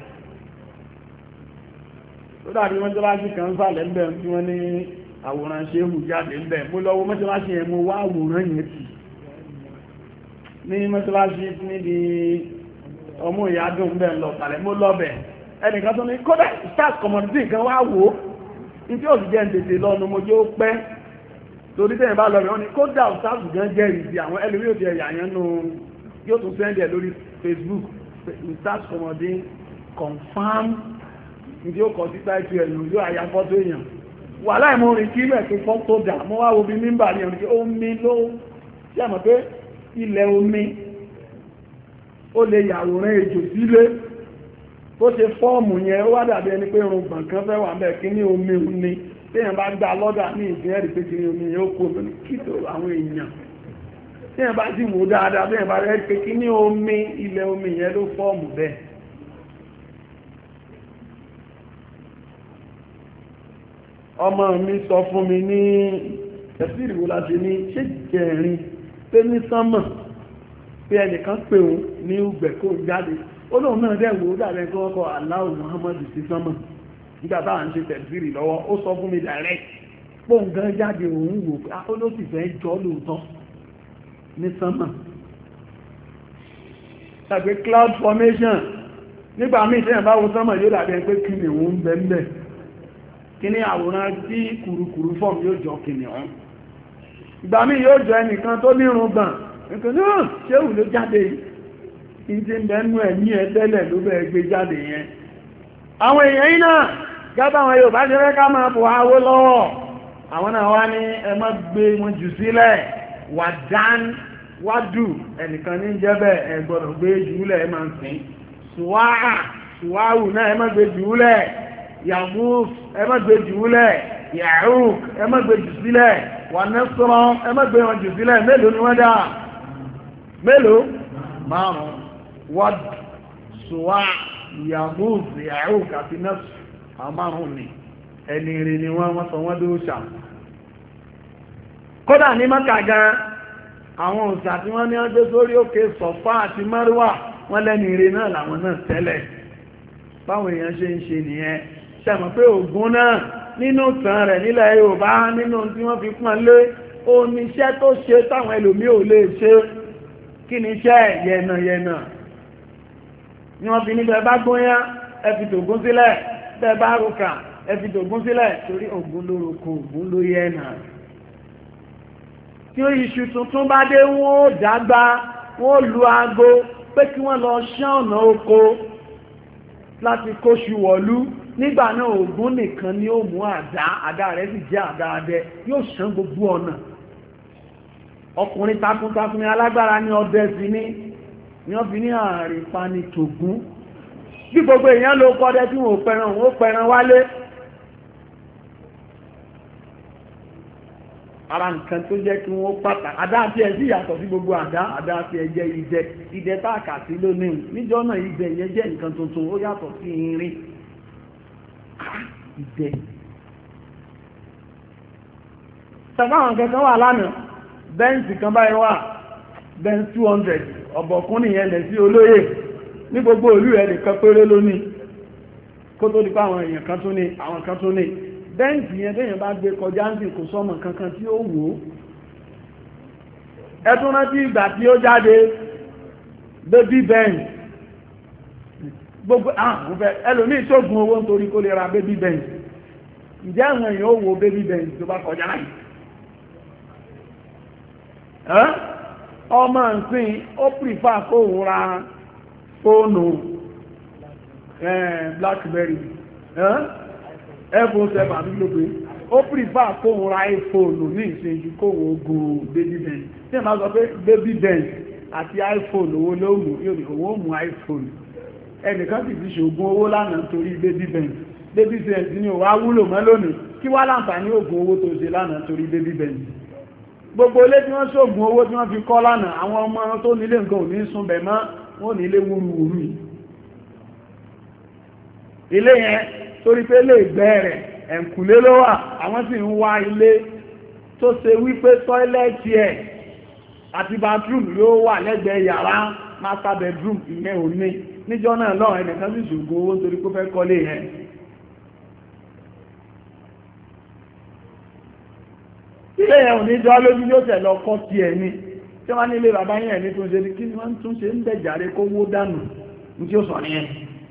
tó dàbí mọ́sálásí kan ń sàlẹ̀ ńbẹ̀ tí wọ́n ní àwòrán ṣéhù jáde ńbẹ̀ mo lọ wo mọ́sálásí yẹn mo wá àwòrán yẹn tì ní mọ́sálásí níbi ọmọ ìyádùn ńbẹ̀ lọ sàlẹ̀ mo lọ bẹ̀ ẹnìkan tó ní kódà stars commodity kan wá wò ó ní tí òsì jẹ́ ń tètè lọ́nu mo jẹ́ ó pẹ́ torí tẹ́yìn bá lọ rẹ̀ wọ́n ní kódà stars gan jẹ́ ìdí àwọn ẹlòmí ò ti ẹ̀yà yẹn nù yóò tún sẹ́ndì ẹ̀ lórí Facebook stars commodity confam ìdí ó kọ̀ sí táìtì ẹ̀ lójú àyà fọ́tò èèyàn wà láì mú rìn kí mẹ́ẹ̀kì fọ́tò dà mọ́ wá wo bí mímbà ní ọ̀nà kí omi ló tí a mọ̀ pé ilẹ̀ omi ó lè yàwòrán ejò sílé bó ṣe fọ́ọ̀mù yẹn ó wá dàbí ẹni pé irun gbọ̀ǹkan fẹ́ wà bẹ́ẹ̀ kí ní omi ní téèyàn bá gba lọ́dà ní ìpínlẹ̀ rí pé kí ní omi yẹn ó kó omi kí tó àwọn èèyàn téèyàn bá sì wò dáadáa téèyàn bá rẹ́ pé kí ní omi ilẹ̀ omi yẹn ló fọ́ọ̀mù bẹ́ẹ̀ ọmọ mi sọ fún mi ní ẹ̀sìrì wo láti ní ṣé jẹ̀rin pé ní sánmọ̀ pé ẹnìkan pè òun ní ugbẹ̀ kó jáde ó lóun náà dẹ̀ wò ó dàbẹ̀ kí wọ́n kọ Allahu Muhammadu sí sánmọ̀ nígbà táwọn ṣe tẹ̀sìrì lọ́wọ́ ó sọ fún mi direct pòun gan jáde òun wò pé ó ló sì fẹ́ jọ lóòótọ́ ní sánmọ̀ tàbí cloud formation nígbà míì tẹ́yìn bá wo sánmọ̀ yóò dàbẹ̀ pé kí ni òun ń bẹ ń bẹ kíní àwòrán tí kùrùkùrù fọ́m yóò jọ kìnnìún ìgbà mí yóò jọ ẹnìkan tó nírun gbọ̀n nǹkan náà ṣéwù ló jáde ìdí ìbẹ̀nú ẹ̀mí ẹ̀tẹ́lẹ̀ ló bẹ̀ẹ́ gbé jáde yẹn àwọn èèyàn yìí náà gẹ́gẹ́ àwọn Yorùbá ṣe fẹ́ ká máa bò Awólọ́wọ̀ àwọn náà wá ní ẹ má gbé wọn jù sílẹ̀ wàdán wádù ẹnìkan ní jẹ́bẹ̀ ẹ gbọ́dọ̀ gbé jùúlẹ̀ ẹ máa sìn ṣùwáà ṣùwáàwù náà ẹ má gbé jùúlẹ̀ Yàgúùs ẹ má gbé jùúlẹ̀, Ya'uq ẹ má gbé jù sílẹ̀, wà Nasra ẹ má gbé wọn jù sílẹ̀. Mélòó ni wọ́n dà? Mélòó? Márùn-ún. Wad, Suwa, Yàgúùs, Ya'uq àti Nasr, àwọn márùn-ún ni ẹni rí ni wọ́n wọ́n sọ wọ́n dó ṣà. Kódà ní Mákà gan àwọn òṣà tí wọ́n ní ọjọ́ sórí òkè Sọ̀fà àti Márùwà wọ́n lẹ́ni rí náà làwọn náà tẹ́lẹ̀. Báwọn èèyàn ṣe ń ṣe nìyẹn. Ṣẹ̀mọ̀ pé Ògún náà nínú ìtàn rẹ̀ nílẹ̀ Yorùbá nínú tí wọ́n fi pọ́n lé oníṣẹ́ tó ṣe táwọn ẹlòmíì ò lè ṣe. Kí ni iṣẹ́ yẹnàyẹnà? Ni wọ́n fi níbẹ̀ bá gbóyá ẹ fi tògún sílẹ̀, bẹ́ẹ̀ bá rúkà ẹ fi tògún sílẹ̀ torí Ògún ló roko Ògún ló yẹnà. Tí ó iṣu tuntun bá dé wọ́n ó dàgbà wọ́n lu aago pé kí wọ́n lọ ṣán ọ̀nà oko láti kóṣù wọ̀lú. Nígbà náà Ògún nìkan ni ó mú àdá, àdá rẹ̀ sì jẹ́ àdá adẹ, yóò ṣán gbogbo ọ̀nà. Ọkùnrin takuntakun ni alágbára ní ọdẹ sí ní ni wọ́n fi ní ààrin pani tògún. Bí gbogbo èèyàn ló kọ́dẹ́ tí wọ́n pẹran wọ́n pẹran wálé. Ara nǹkan tó jẹ́ kí wọ́n pàtàkì àdá àti ẹ̀sí yàtọ̀ sí gbogbo àdá àdá àti ẹ̀jẹ̀ idẹ idẹ tá a kà sí lónìí níjọ́ náà idẹ yẹn jẹ́ nǹkan tuntun ó yàtọ̀ sí irin idẹ. Sọ̀rọ̀ àwọn kankan wà lánàá bẹ́ǹsì kan báyìí wà bẹ́ǹsì two hundred ọ̀bọ̀kún nìyẹn lẹ̀ sí olóyè ní gbogbo olú rẹ̀ nìkan péré lónìí kó tó di pa àwọn èèyàn kan tún ní àwọn kan tún ní. Bẹ́ǹsì yẹn tẹ́yàn bá gbé kọjá ń sì kò sọ́mọ̀ kankan tí ó wò ó. Ẹtún rántí ìgbà tí ó jáde baby benz gbogbo àwọn fẹ́ ẹlòmíì tó gun owó nítorí kó lè ra baby benz. Ǹjẹ́ àwọn èèyàn ó wo baby benz tó bá kọjá láyìí? Ọmọ ǹsìn ó prefer kó òun ra fóònù Blackberry iPhone seven àbí ló pé ó prefer kóhun ra iPhone ní ìṣẹ́jú kóhun ogun baby benz. Tí ẹ̀ máa sọ pé baby benz àti iPhone owó ló mú yóò ní owó mú iPhone. Ẹnìkan sì fi ṣògùn owó lánàá torí baby benz. Baby benz ní òwá wúlò mọ́ lónìí kí wá láǹfààní ògùn owó tó ṣe lánàá torí baby benz. Gbogbo ilé tí wọ́n ṣògùn owó tí wọ́n fi kọ́ lánàá àwọn ọmọ tó nílé nǹkan ò ní sún bẹ̀ mọ́ wọ́n nílé wúruwúru yìí. Ilé yẹn torí pé lè bẹ̀rẹ̀ ẹ̀kùnlé ló wà àwọn sì ń wá ilé tó ṣe wípé tọ́ílẹ̀tì ẹ̀ àti bathroom yóò wà lẹ́gbẹ̀ẹ́ yàrá master bedroom ìyẹn ò ní níjọ́ náà lọ́wọ́ ẹnìkan sì ṣògo owó torí pé fẹ́ kọ́lé yẹn. ilé yẹn ò ní jọ́ lójú yóò tẹ̀ lọ kọ́ ti ẹ̀ ni tí wọ́n ní ilé bàbá yẹn ní tó ń ṣe ní kí wọ́n tún ṣe ń bẹ̀jàre kó wó dànù ní tí ó sọ nìyẹn.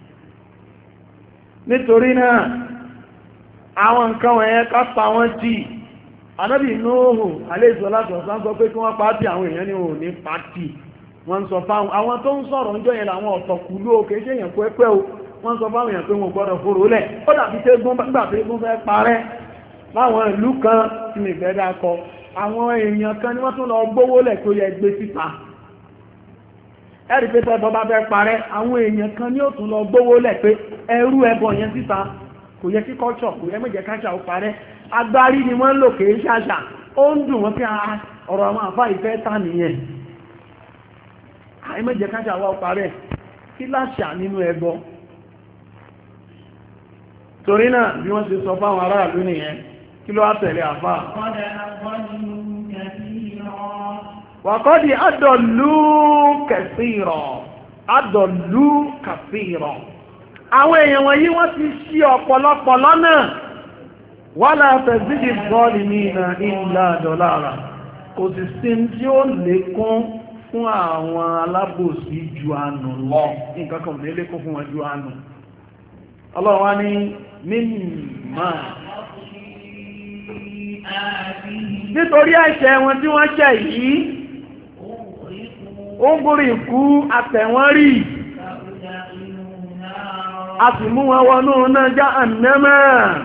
Nítorí náà àwọn nǹkan wọ̀nyẹn ká pa wọ́n jì. Ànábì Nóòhù alayhi salatu wassalam sọ pé kí wọ́n pàtì àwọn èèyàn ní òní pàtì. Wọ́n ń sọ fáwọn àwọn tó ń sọ̀rọ̀ ńjọ́ yẹn làwọn ọ̀tọ̀kùlú òkè ṣe èèyàn pẹ́pẹ́ o. Wọ́n sọ fáwọn èèyàn pé wọn gbọ́dọ̀ fòrò lẹ̀. Ó dàbí pé gbà pé gún fẹ́ parẹ́ láwọn ìlú kan tí mi fẹ́ dákọ. Àwọn èèyàn kan ni wọ́n tún lọ gbówó lẹ̀ tó yẹ gbé síta. Ẹ̀rí pé tẹ́bọ bá fẹ́ parẹ́ àwọn èèyàn kan ní ó tún lọ gbówó lẹ̀ pé ẹrú ẹbọ yẹn síta kò yẹ kí kọ́ṣọ̀ kò yẹ mẹ́jẹ káṣà ó parẹ́. Agbárí ni wọ́n ń lò kèé ṣàṣà ó ń dùn wọ́n pé ọ̀rọ̀ àwọn àfá ìfẹ́ tà nìyẹn. Àìmẹ́jẹ káṣà wá ó parẹ́ kí láṣà nínú ẹbọ. Torí náà bí wọ́n ṣe sọ fáwọn aráàlú nìyẹn kí ló wá tẹ̀lé àfá. Wàkọ́dì adọ̀lú kẹsìrọ̀, adọ̀lú kẹsìrọ̀. Àwọn èèyàn wọ̀nyí wọ́n ti ṣì ọ̀pọ̀lọpọ̀ lọ́nà. Wala tazidi zalimina illa dalala. Kò sì sí tí ó lékún fún àwọn alábòsí ju ànù lọ. Nǹkan kan lè lékún fún wọn ju ànù. Allah wá ní mímà. Nítorí ẹ̀ṣẹ̀ wọn tí wọ́n ṣẹ̀ yìí, ó ń gúrí ikú àtẹ̀wọ́n rí a sì mú wọn wọnú náà Jahannama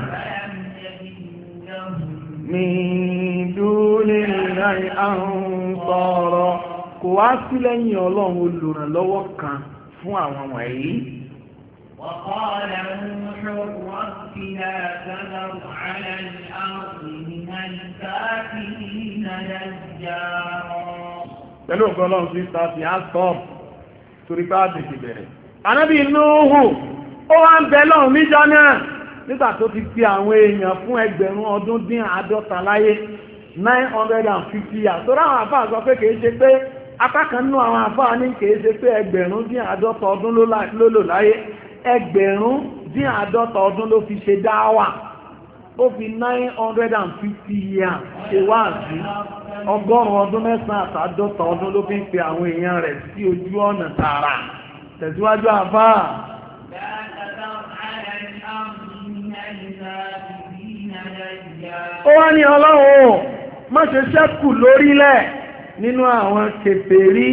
min dunillahi ansara kò wá sí lẹ́yìn Ọlọ́run olùrànlọ́wọ́ kan fún àwọn wọ̀nyí. وقال نوح رب لا تذر على الأرض من الكافرين ديارا. pẹ̀lú ọgọ́lọ́run sí sáfì á sọ torí pé á tètè bẹ̀rẹ̀. Ànábì Núhù ó wá ń bẹ lọ́hùn níjọ́ náà nígbà tó ti fi àwọn èèyàn fún ẹgbẹ̀rún ọdún dín àádọ́ta láyé nine hundred and fifty years. tó ráwọn àfáà sọ pé kìí ṣe pé apá kan nínú àwọn àfáà ní kìí ṣe pé ẹgbẹ̀rún dín àádọ́ta ọdún ló lò láyé, ẹgbẹ̀rún dín àádọ́ta ọdún ló fi ṣe dáwà, ó fi nine hundred and fifty years ṣe wá sí ọgọ́rùn-ún ọdún mẹ́sàn-án àtàdọ́ta ọdún ló fi ń pe àwọn èèyàn rẹ̀ sí ojú ọ̀nà tààrà. Tẹ̀síwájú àfáà. Ó wá ní Ọlọ́run má ṣe ṣẹ́kù lórílẹ̀ nínú àwọn kèfèrí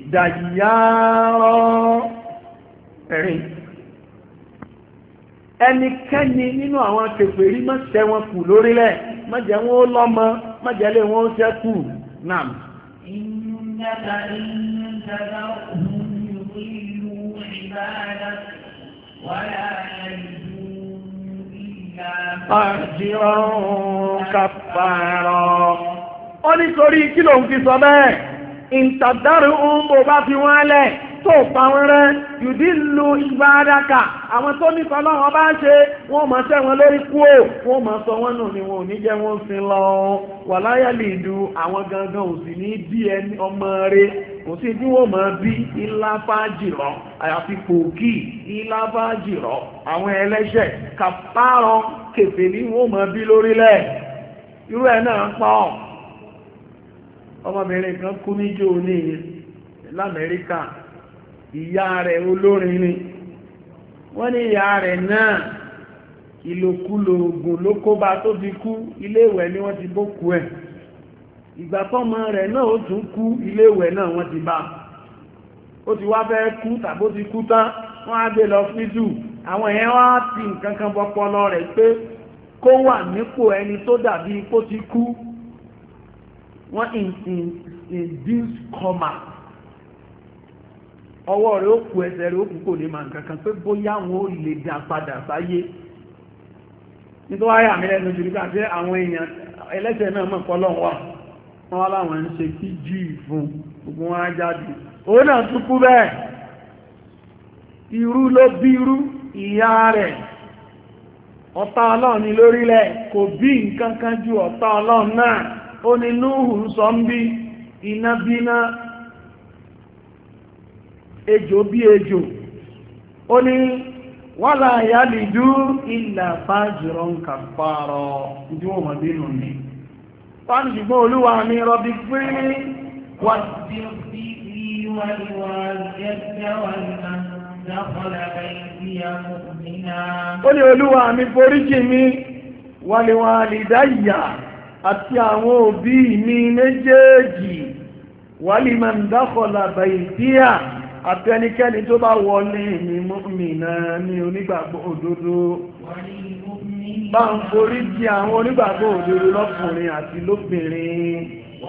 dàyàrọ́ ẹ̀rin. Ẹnikẹ́ni nínú àwọn kèfèrí má ṣẹ́ wọn kù lórílẹ̀, má jẹ́ wọn ó lọ́mọ, má jẹ́ lé wọn ó ṣẹ́kù náà. Innaka in tad'uhum yudillu ibadak wa la yalidu illa fajiran kafara. Ó nítorí kí ló ń fi sọ bẹ́ẹ̀? Ìntàdárù ń bò bá fi wọ́n lẹ̀ tó pa wọ́n rẹ́ yùdílù ìbádàkà. Àwọn tó ní sọ lọ́wọ́ bá ṣe wọ́n máa ṣẹ́ wọn lórí kú ò, wọ́n máa sọ wọ́n nù ni wọn ò ní jẹ́ wọ́n sin lọ. Wà láyà lè du àwọn gangan ò sì ní bí ẹni ọmọ rẹ̀, kò sí bí wọ́n máa bí ilá fájìrọ̀ àyàfi pòkì ilá fájìrọ̀ àwọn ẹlẹ́ṣẹ̀ kàpárọ̀ kèfèrí wọ́n máa bí lórílẹ̀. Irú ẹ̀ náà pọ̀. Ọmọbìnrin kan kú níjó ní l'Amẹ́ríkà, ìyá rẹ̀ olórin ni. Wọ́n ní ìyá rẹ̀ náà ìlòkulò ògùn ló kó bá tó fi kú, ilé ìwẹ̀ ni wọ́n ti bókú ẹ̀. Ìgbà tọ́mọ rẹ̀ náà ó tún kú, ilé ìwẹ̀ náà wọ́n ti bá. Ó ti wá fẹ́ kú tàbó ti kú tán, wọ́n á gbé lọ fídù. Àwọn èèyàn wá ti nǹkan kan bọpọlọ rẹ̀ pé kó wà nípò ẹni tó dàbí kó ti kú. Wọ́n in in induce coma. Ọwọ́ rẹ̀ ó kú, ẹsẹ̀ rẹ̀ ó kú, kò ní máa nǹkan kan pé bóyá wọn ó lè dá padà sáyé. Nítorí ayé àmì lẹ́nu jù nígbà tí àwọn èèyàn ẹlẹ́sẹ̀ náà mọ̀ pọ́lọ́ wà. Wọ́n wá láwọn ń ṣe kí jí fún gbogbo wọn á jáde. Òun náà tún kú bẹ́ẹ̀. Irú ló bí irú ìyá rẹ̀. Ọ̀tá Ọlọ́run ni lórílẹ̀, kò bí nǹkan kan ju ọ̀tá Ọlọ́run náà. Ó ní Núhù ń sọ ń bí iná bíná, ejò bí ejò. Ó ní wala yalidu illa fajiran kafara. Ìdí wọ́n mọ̀ bínú ni. Wọ́n ní ṣùgbọ́n Olúwa mi rọ́bí pé wọ́n ti fi ìwà ìwà jẹ́jẹ́ wà ó ní Olúwa mi foríjì mi wàlíwàlídáyà àti àwọn òbí mi méjèèjì waliman dakhala baytiya àti ẹnikẹ́ni tó bá wọlé ní mu'mina ní onígbàgbọ́ òdodo. Bá ń foríjì àwọn onígbàgbọ́ òdodo lọ́kùnrin àti lóbìnrin.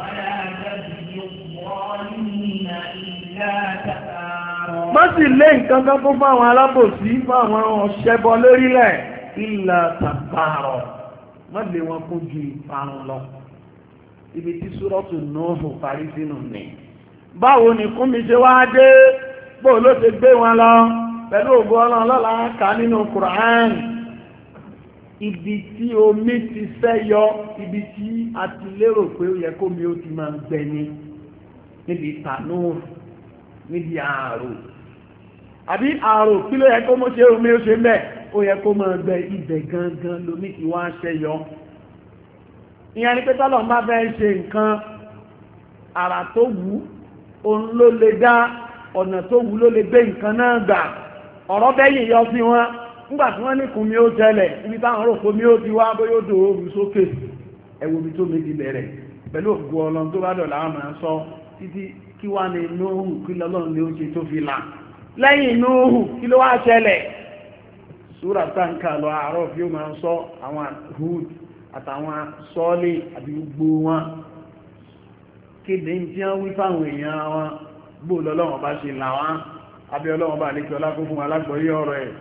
Má sì lé nǹkan kan fún àwọn alábòsí fún àwọn ọ̀ṣẹ́bọ lórílẹ̀ ìlà tàbárọ̀. Má lé wọn kún ju ìparun lọ. Ibi tí Súrọ́tù Núhù parí sínú ni. Báwo ni kún mi ṣe wá dé? Bó ló ṣe gbé wọn lọ? Pẹ̀lú ògo Ọlọ́run lọ́la kà nínú Kùránì. Ibi tí omi ti fẹ́ yọ, ibi tí a ti lérò pé ó yẹ kó mi ó ti máa gbẹ ni. Níbi Tànúrù, níbi ààrò. Àbí ààrò kí ló yẹ kó mọ́ ṣe omi ó ṣe mẹ́? Ó yẹ kó máa gbẹ ibẹ̀ gangan lómi ti wá ṣẹ́ yọ. Ìyẹn ni pé tọ́lọ̀ máa fẹ́ ṣe nǹkan àrà tó wù, òun ló lè dá ọ̀nà tó wù ló lè gbé nǹkan náà gbà. Ọ̀rọ̀ bẹ́yìn yọ sí wọn nígbà tí wọ́n ní kùn mi ó tẹ́lẹ̀ ibi táwọn rò kó mi ó ti wá bóyá ó dò oòrùn sókè ẹwọ mi tó méjì bẹ̀rẹ̀ pẹ̀lú ògbó Ọlọ́run tó bá dọ̀là àwọn máa sọ títí kí wá ní Nóhù kí lọ́lọ́run lè ó ṣe tó fi là lẹ́yìn Nóhù kí ló wá ṣẹlẹ̀ súrà táǹkà lọ àárọ̀ bí ó máa sọ àwọn Hud àtàwọn sọ́ọ́lì àbí gbogbo wọn kéde tí wọ́n wí fáwọn èèyàn wọn gbó lọ́lọ́run bá ṣe là wọn abẹ́ Ọlọ́run bá lè kí ọlá kó fún alágbọ̀ọ́yé ọ̀rọ̀ ẹ̀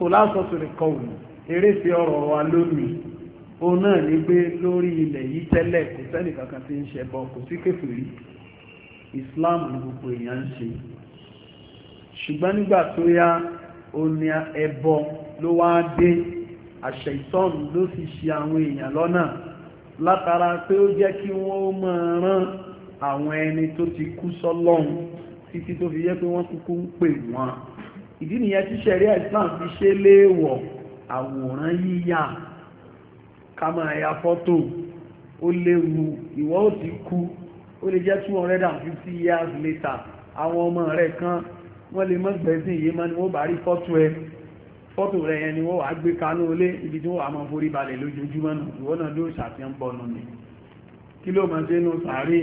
kò lásọ̀tò rẹ̀ kọ̀wù eré fi ọ̀rọ̀ wa lónìí òun náà ní pé lórí ilẹ̀ yìí tẹ́lẹ̀ kò sẹ́nì kankan tí ń ṣẹbọ kò sí kèfèrí Islam ní gbogbo èèyàn ń ṣe ṣùgbọ́n nígbà tó yá ó ní ẹbọ ló wá dé àṣẹ ìtọ́nù ló sì ṣì àwọn èèyàn lọ́nà látara pé ó jẹ́ kí wọ́n máa rán àwọn ẹni tó ti kú sọ́lọ́run títí tó fi yẹ pé wọ́n kúkú ń pè wọ́n ìdí nìyẹn tí ṣẹ̀ríà Islam fi ṣe léèwọ̀ àwòrán yíyà ká máa ya fọ́tò ó léwu ìwọ ó ti kú ó lè jẹ́ two hundred fifty years later àwọn ọmọ rẹ̀ kan wọ́n lè mọ́ gbẹ̀sìn yìí mọ́ ni wọ́n bá rí fọ́tò ẹ fọ́tò rẹ̀ yẹn ni wọ́n wà gbé kanú olé ibi tí wọ́n wà máa forí balẹ̀ lójoojúmọ́ nù ìwọ náà ló ṣàfihàn bọ́ọ̀nù ni kí ló máa ṣe nù sàárè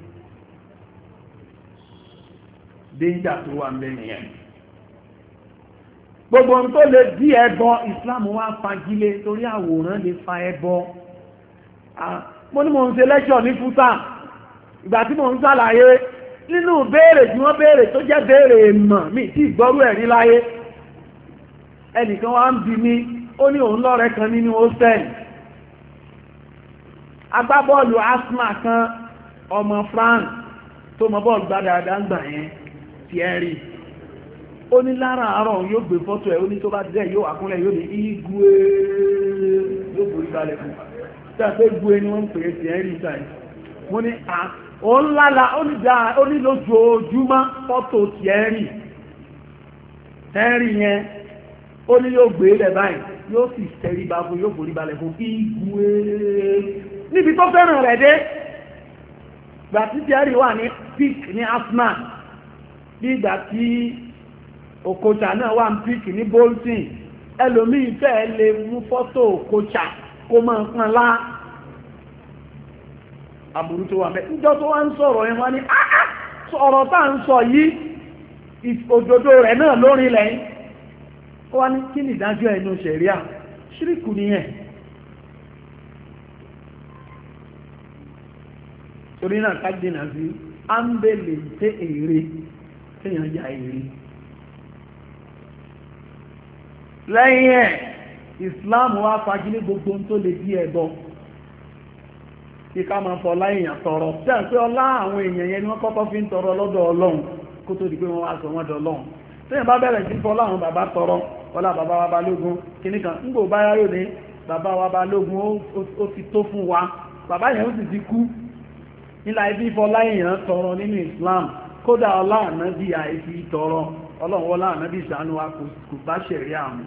déńjà tó wà ń bẹ nìyẹn gbogbo ohun tó lè dí ẹbọ Islam wá fagilé torí àwòrán lè fa ẹbọ mo ní mo ń ṣe lẹ́kṣọ̀ ní fúta ìgbà tí mo ń ṣàlàyé nínú béèrè tí wọ́n béèrè tó jẹ́ béèrè mọ̀ mí tí ìgbọ́rú ẹ̀rí láyé ẹnìkan wá ń bi mí ó ní òun lọ́rẹ́ kan nínú hostel agbábọ́ọ̀lù asma kan ọmọ France tó mọ bọ́ọ̀lù gbá dáadáa ń gbà yẹn Thierry ó ní lára àárọ̀ yóò gbé fọ́tò ẹ̀ ó ní tó bá ti dẹ́ yóò àkúnlẹ̀ yóò ní igwe yóò borí balẹ̀ fún tí a fẹ́ gbé ní wọ́n ń pè é Thierry sáì mo ní à ó ń lála ó ní dáa ó ní lójoojúmọ́ fọ́tò Thierry Thierry yẹn ó ní yóò gbé lẹ̀ báyìí yóò sì tẹrí ba fún yóò borí balẹ̀ fún igwe níbi tó fẹ́ràn rẹ̀ dé gbà tí Thierry wà ní pick ní Arsenal bí ìgbà tí Okocha náà wà ń píkì ní Bolton ẹlòmíì fẹ́ lè mú fọ́tò Okocha kó máa pọn lá àbúrú tó wà mẹ́ níjọ́ tó wá ń sọ̀rọ̀ yẹn wá ní áá sọ̀rọ̀ tá ń sọ yìí òdodo rẹ̀ náà lórí lẹ́yìn ó wá ní kí ni ìdájọ́ ẹnu ṣẹ̀ríà ṣíríkù nìyẹn torí náà ká dènà sí ámbélé tẹ́ èrè téèyàn ya èrè lẹ́yìn ẹ̀ Islam wá fagilé gbogbo tó lè bí ẹbọ kí ká máa fọlá èèyàn tọrọ tẹ́ pé ọlá àwọn èèyàn yẹn ni wọ́n kọ́kọ́ fi ń tọrọ lọ́dọ̀ Ọlọ́run kó tó di pé wọ́n wá sọ wọ́n dọ̀lọ́run tẹ́yìn bá bẹ̀rẹ̀ sí fọlá àwọn bàbá tọrọ ọlá bàbá wa Balógun kìnnìkan ńgbò bá yáyò ní bàbá wa Balógun ó ti tó fún wa bàbá yẹn ó sì ti kú nílà ibi fọlá èèyàn tọrọ nínú Islam kódà ọlá ànábì àìfi tọrọ Ọlọ́run wọlá ànábì ìṣàánú wa kò bá ṣẹ̀rí àmú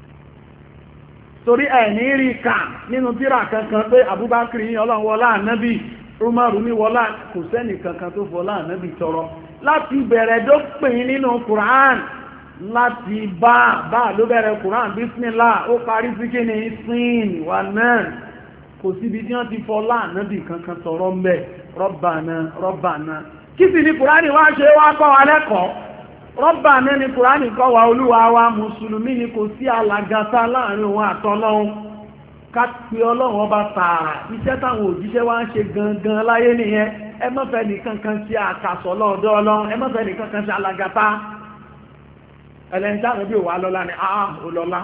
torí ẹ̀ní rí ká nínú tírà kankan pé Abubakar yí Ọlọ́run wọlá ànábì Umaru ní wọlá kò sẹ́nì kankan tó fọlá ànábì tọrọ láti bẹ̀rẹ̀ dópin nínú Quran láti bá bá ló bẹ̀rẹ̀ Quran Bismillah ó parí sí kí ni sin wà náà kò síbi tí wọ́n ti fọlá ànábì kankan tọrọ ń bẹ̀ Rabbana Rabbana kí sì ni Quran wá ṣe wá kọ́ wa lẹ́kọ̀ọ́ rọ́bà náà ni Kùránì kọ́ wa olúwa wa mùsùlùmí ni kò sí alàgàtà láàrin òun àtọ́lọ́hun ká pé ọlọ́run ọba tààrà iṣẹ́ táwọn òjíṣẹ́ wá ń ṣe gangan láyé nìyẹn ẹ má fẹ́ nìkan kan sí àkàsọ̀ lọ́dọ̀ ọlọ́run ẹ má fẹ́ nìkan kan sí alàgàtà ẹlẹ́ntàrún bí wà lọ́lá ni àá ò lọ́lá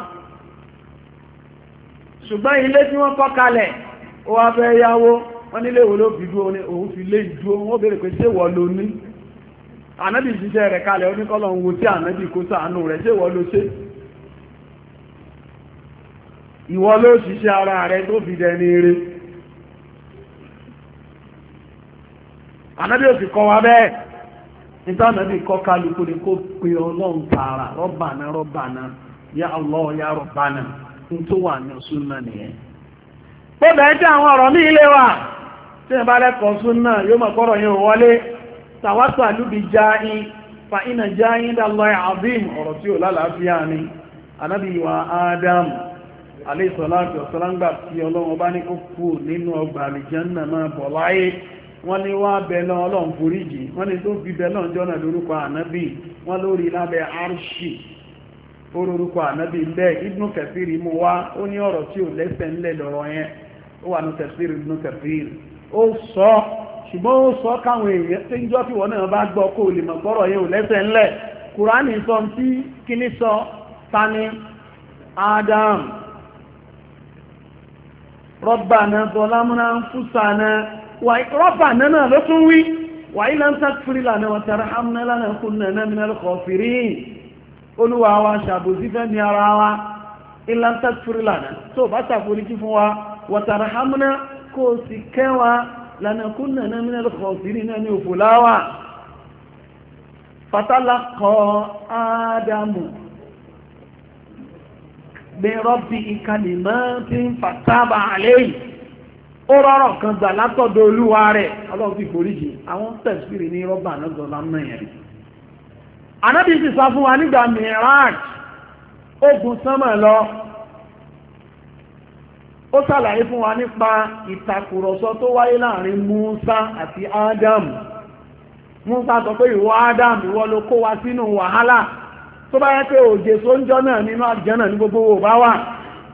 ṣùgbọ́n ilé tí wọ́n kọ́ kalẹ̀ ó wá fẹ́ yáwó wọ́n nílé wo ló fi dúró ní òun fi lé ìdúró wọ́n béèrè pé ṣé wọ́n lo ní ànábì ṣiṣẹ́ rẹ̀ kalẹ̀ oníkọ́lọ̀ ń wo tí ànábì kó ṣàánú rẹ̀ ṣé ìwọ ló ṣe ìwọ ló ṣiṣẹ́ ara rẹ̀ tó fi dẹni eré ànábì ò sì kọ́ wa bẹ́ẹ̀ níta ànábì kọ́ kálukú ni kó pe ọlọ́run tààrà Rabbana Rabbana ya Allah ya Rabbana ń tó wà ní súnà nìyẹn tó bẹ̀ẹ́ tí àwọn ọ̀rọ̀ ní ilé wa tí ẹ bá lẹ́kọ̀ọ́ súnà yóò mọ̀ kọ́rọ̀ yẹn wọlé tàwátàlú bí jáyín fa iná jáyín dállọ́yà àbím ọ̀rọ̀ tí ó lálàáfíà ni anábì wa Adam aléìsọ̀láàtì ọ̀sọ́láńgbà tí ọlọ́run bá ní kó kú nínú ọgbà àlìjánà máa bọ̀ láyé wọ́n ní wá bẹ̀lọ́ ọlọ́run foríjì wọ́n ní tó fi bẹ̀lọ́ jọ́nà lórúkọ ànábì wọ́n lórí lábẹ́ arṣì orúkọ ànábì bẹ́ẹ̀ Ibnu Kathiri mú wá ó ní ọ̀rọ̀ tí ò lẹ́sẹ̀ ńlẹ̀ lọ́rọ̀ yẹn ó wà ní Kathiri Ibnu Kathiri ó sọ ṣùgbọ́n ó sọ káwọn èèyàn tí ń jọ́ tí wọ́n náà bá gbọ́ kó lè mọ̀ gbọ́rọ̀ yẹn ò lẹ́sẹ̀ ńlẹ̀ Kùránì sọ tí kíní sọ tani Adam Rabbana zalamna anfusana wà Rabbana náà ló tún wí wa in lam taghfir lana wa tarhamna lanakunanna minal khasirin Olúwa wa ṣàbòsí fẹ́ ní ara wa in lam taghfir lana tó bá ṣàforíjì fún wa wa tarhamna kó sì kẹwa lanakunanna minal khasirin ní òfòláwà fatalaqa Ádámù bi rabbi kalimatin fataba alayhi ó rọrọ̀ kan gbà látọ̀dọ̀ Olúwa rẹ̀ Ọlọ́run fi foríjì àwọn tẹ̀síìrì ní rọ́bà náà gọ̀ọ́lá mẹ́rin Ànábì sì sọ fún wa nígbà Mìíràj ogun sánmà lọ ó ṣàlàyé fún wa nípa ìtàkùrọ̀sọ tó wáyé láàrin Mùsá àti Ádámù Mùsá sọ pé ìwọ Ádámù ìwọ ló kó wa sínú wàhálà tó bá yẹ pé òjè sóúnjọ́ náà nínú àjẹ́nà ní gbogbo wò bá wà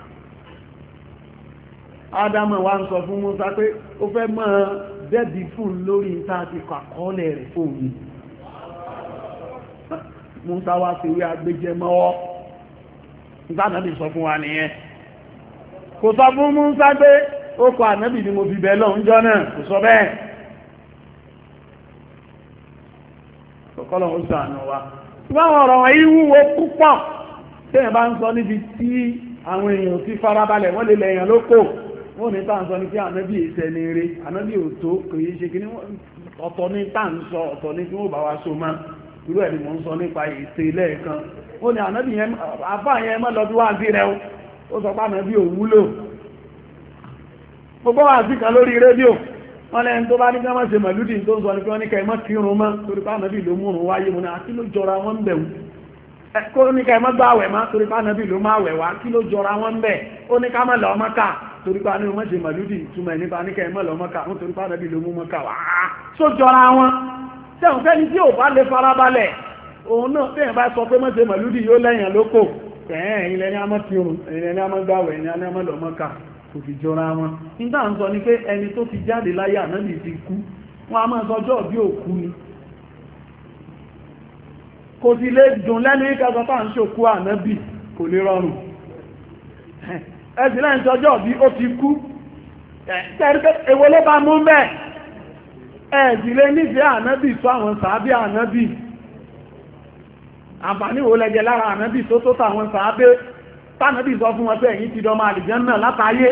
Ádámù wa ń sọ fún Mùsá pé ó fẹ́ mọ́ dẹ́bi fún lórí ìta àti kàkọ́ọ̀lẹ̀ rẹ̀ fún mi Mùsá wá sí wí agbéjẹ mọ́wọ́ nígbà Ànábì sọ fún wa nìyẹn kò sọ fún Mùsá pé ó kọ Ànábì ni mo fi bẹ̀ lọ́njọ́ náà kò sọ bẹ́ẹ̀ kọ́lọ̀ ó ṣàánú wa ṣùgbọ́n ọ̀rọ̀ wọ̀nyí wúwo púpọ̀ tẹ́yìn bá ń sọ níbi tí àwọn èèyàn ti farabalẹ̀ wọ́n lè lẹ̀yàn lóko wọ́n ní tàà ń sọ ní kí ànábì ìṣẹ́ ní eré ànábì òtó kò yí ṣe kí ní ọ̀tọ̀ ní tàà ń sọ ọ̀tọ̀ ní kí wọ́n bá wa so máa irú ẹ̀ ni mò ń sọ nípa ìṣe lẹ́ẹ̀kan ó ní ànábì yẹn àbá yẹn mọ́ lọ bí wá sí rẹ ó sọ pé ànábì ò wúlò gbogbo wà sí kan lórí rédíò wọ́n lẹ́yìn tó bá ní ká má ṣe màlúdì tó ń sọ ní pé wọ́n ní ká ẹ má kírun mọ́ torí pé ànábì ló múrun wáyé mu ní àti ló jọra wọn ń bẹ̀wò kó ní ká ẹ má gbá àwẹ̀ má torí pé ànábì ló má àwẹ̀ wá kí ló jọra wọn ń bẹ̀ ó ní ká má lọ Mákà torí pé ànábì má ṣe màlúdì túmọ̀ nípa ní ká ẹ má lọ Mákà wọ́n torí pé ànábì ló mú Mákà wá só jọra wọn tẹ̀wọ̀n fẹ́ni tí ò bá lè farabalẹ̀ òun náà tẹ̀yìn bá sọ pé má ṣe màlúdì yóò lẹ́yìn lóko ẹ̀yìn lẹ́ni á má kírun ẹ̀yìn lẹ́ni á má gbáwẹ̀ ẹ̀yìn lẹ́ni á má lọ Mákà kò fi jọra wọn nígbà ń sọ ní pé ẹni tó ti jáde láyé ànábì ti kú wọn a máa sọjọ́ bí òkú ni kò sì lè dùn lẹ́nu ìkẹsọpá ń ṣòkú ànábì kò lè rọrùn ẹ̀sì lẹ́yìn sọjọ́ bí ó ti kú èwo ló bá mú mẹ́ ẹ̀sì lè nífẹ̀ẹ́ ànábì tó àwọn sàábé ànábì àǹfààní wo lẹ́jẹ̀ lára ànábì tó tó tàwọn sàábé tánàbí sọ fún wọn pé ẹ̀yin ti dọ́mọ àlìjánà látàáyé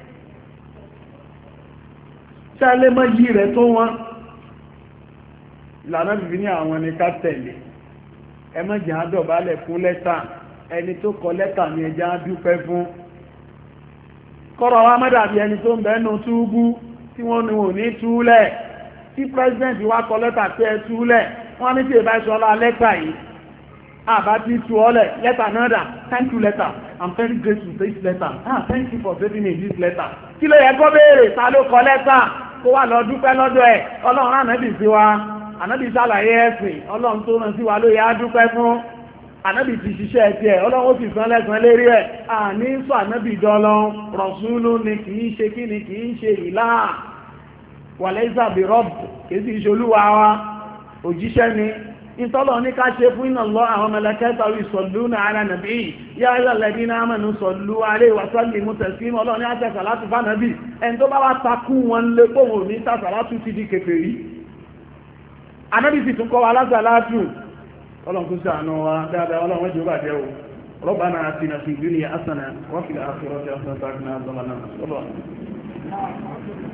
ṣẹlẹ̀ mọ́ yí rẹ̀ tó wọn ìlànà bìbí ní àwọn ní ká tẹ̀lé ẹ má jẹ́ àdọ̀bálẹ̀ fún lẹ́tà ẹni tó kọ lẹ́tà ní ẹjá dúpẹ́ fún kọ́rọ̀ wa má dàbí ẹni tó ń bẹ́nu túbú tí wọ́n ní wò ní túlẹ̀ tí president wá kọ lẹ́tà pé ẹ túlẹ̀ wọ́n ní tí ìbá ìṣọ́lá lẹ́tà yìí àbá tí tú ọlẹ̀ lẹ́tà náà dà thank you letter I'm very grateful for this letter ah thank you for saving me this letter kí ló yẹ kó béèrè ta ló kọ lẹ́tà kó wà lọ dúpẹ́ lọ́dọ̀ ẹ̀ ọlọ́run ànábì sí wa ànábì ṣàlàyé ẹ̀sìn ọlọ́run tó rán sí wa ló yẹ á dúpẹ́ fún ànábì ti ṣiṣẹ́ ẹ̀tì ẹ̀ ọlọ́run ó sì san lẹ́san lérí ẹ̀ àní sọ ànábì dọ́lọ́n rọ̀súlù ni kì í ṣe kí ni kì í ṣe ìlà wàlẹ́ ìsàbí rọ́bù kì í sì ṣe olúwa wa òjíṣẹ́ ni ìtọ́lọ̀ ní ká ṣe fún iná lọ àwọn mẹ́lẹ́kẹ́ta ìsọ̀lú ní ara nàbí yá ìrọ̀lẹ́bí náà mẹ́nu sọ̀lú alẹ́ ìwàsọ́lì mú tẹ̀símọ́ ọlọ́ ní àtẹ́sà láti bá nàbí ẹni tó bá wá takú wọn lé pòhùn ní tàṣà látú ti di kèfèrí anábì sì tún kọ́ wa lásà látú ọlọ́run kú sí àánú wa dáadáa ọlọ́run jù bàjẹ́ o ربنا آتنا في الدنيا حسنة وفي الآخرة حسنة وقنا عذاب النار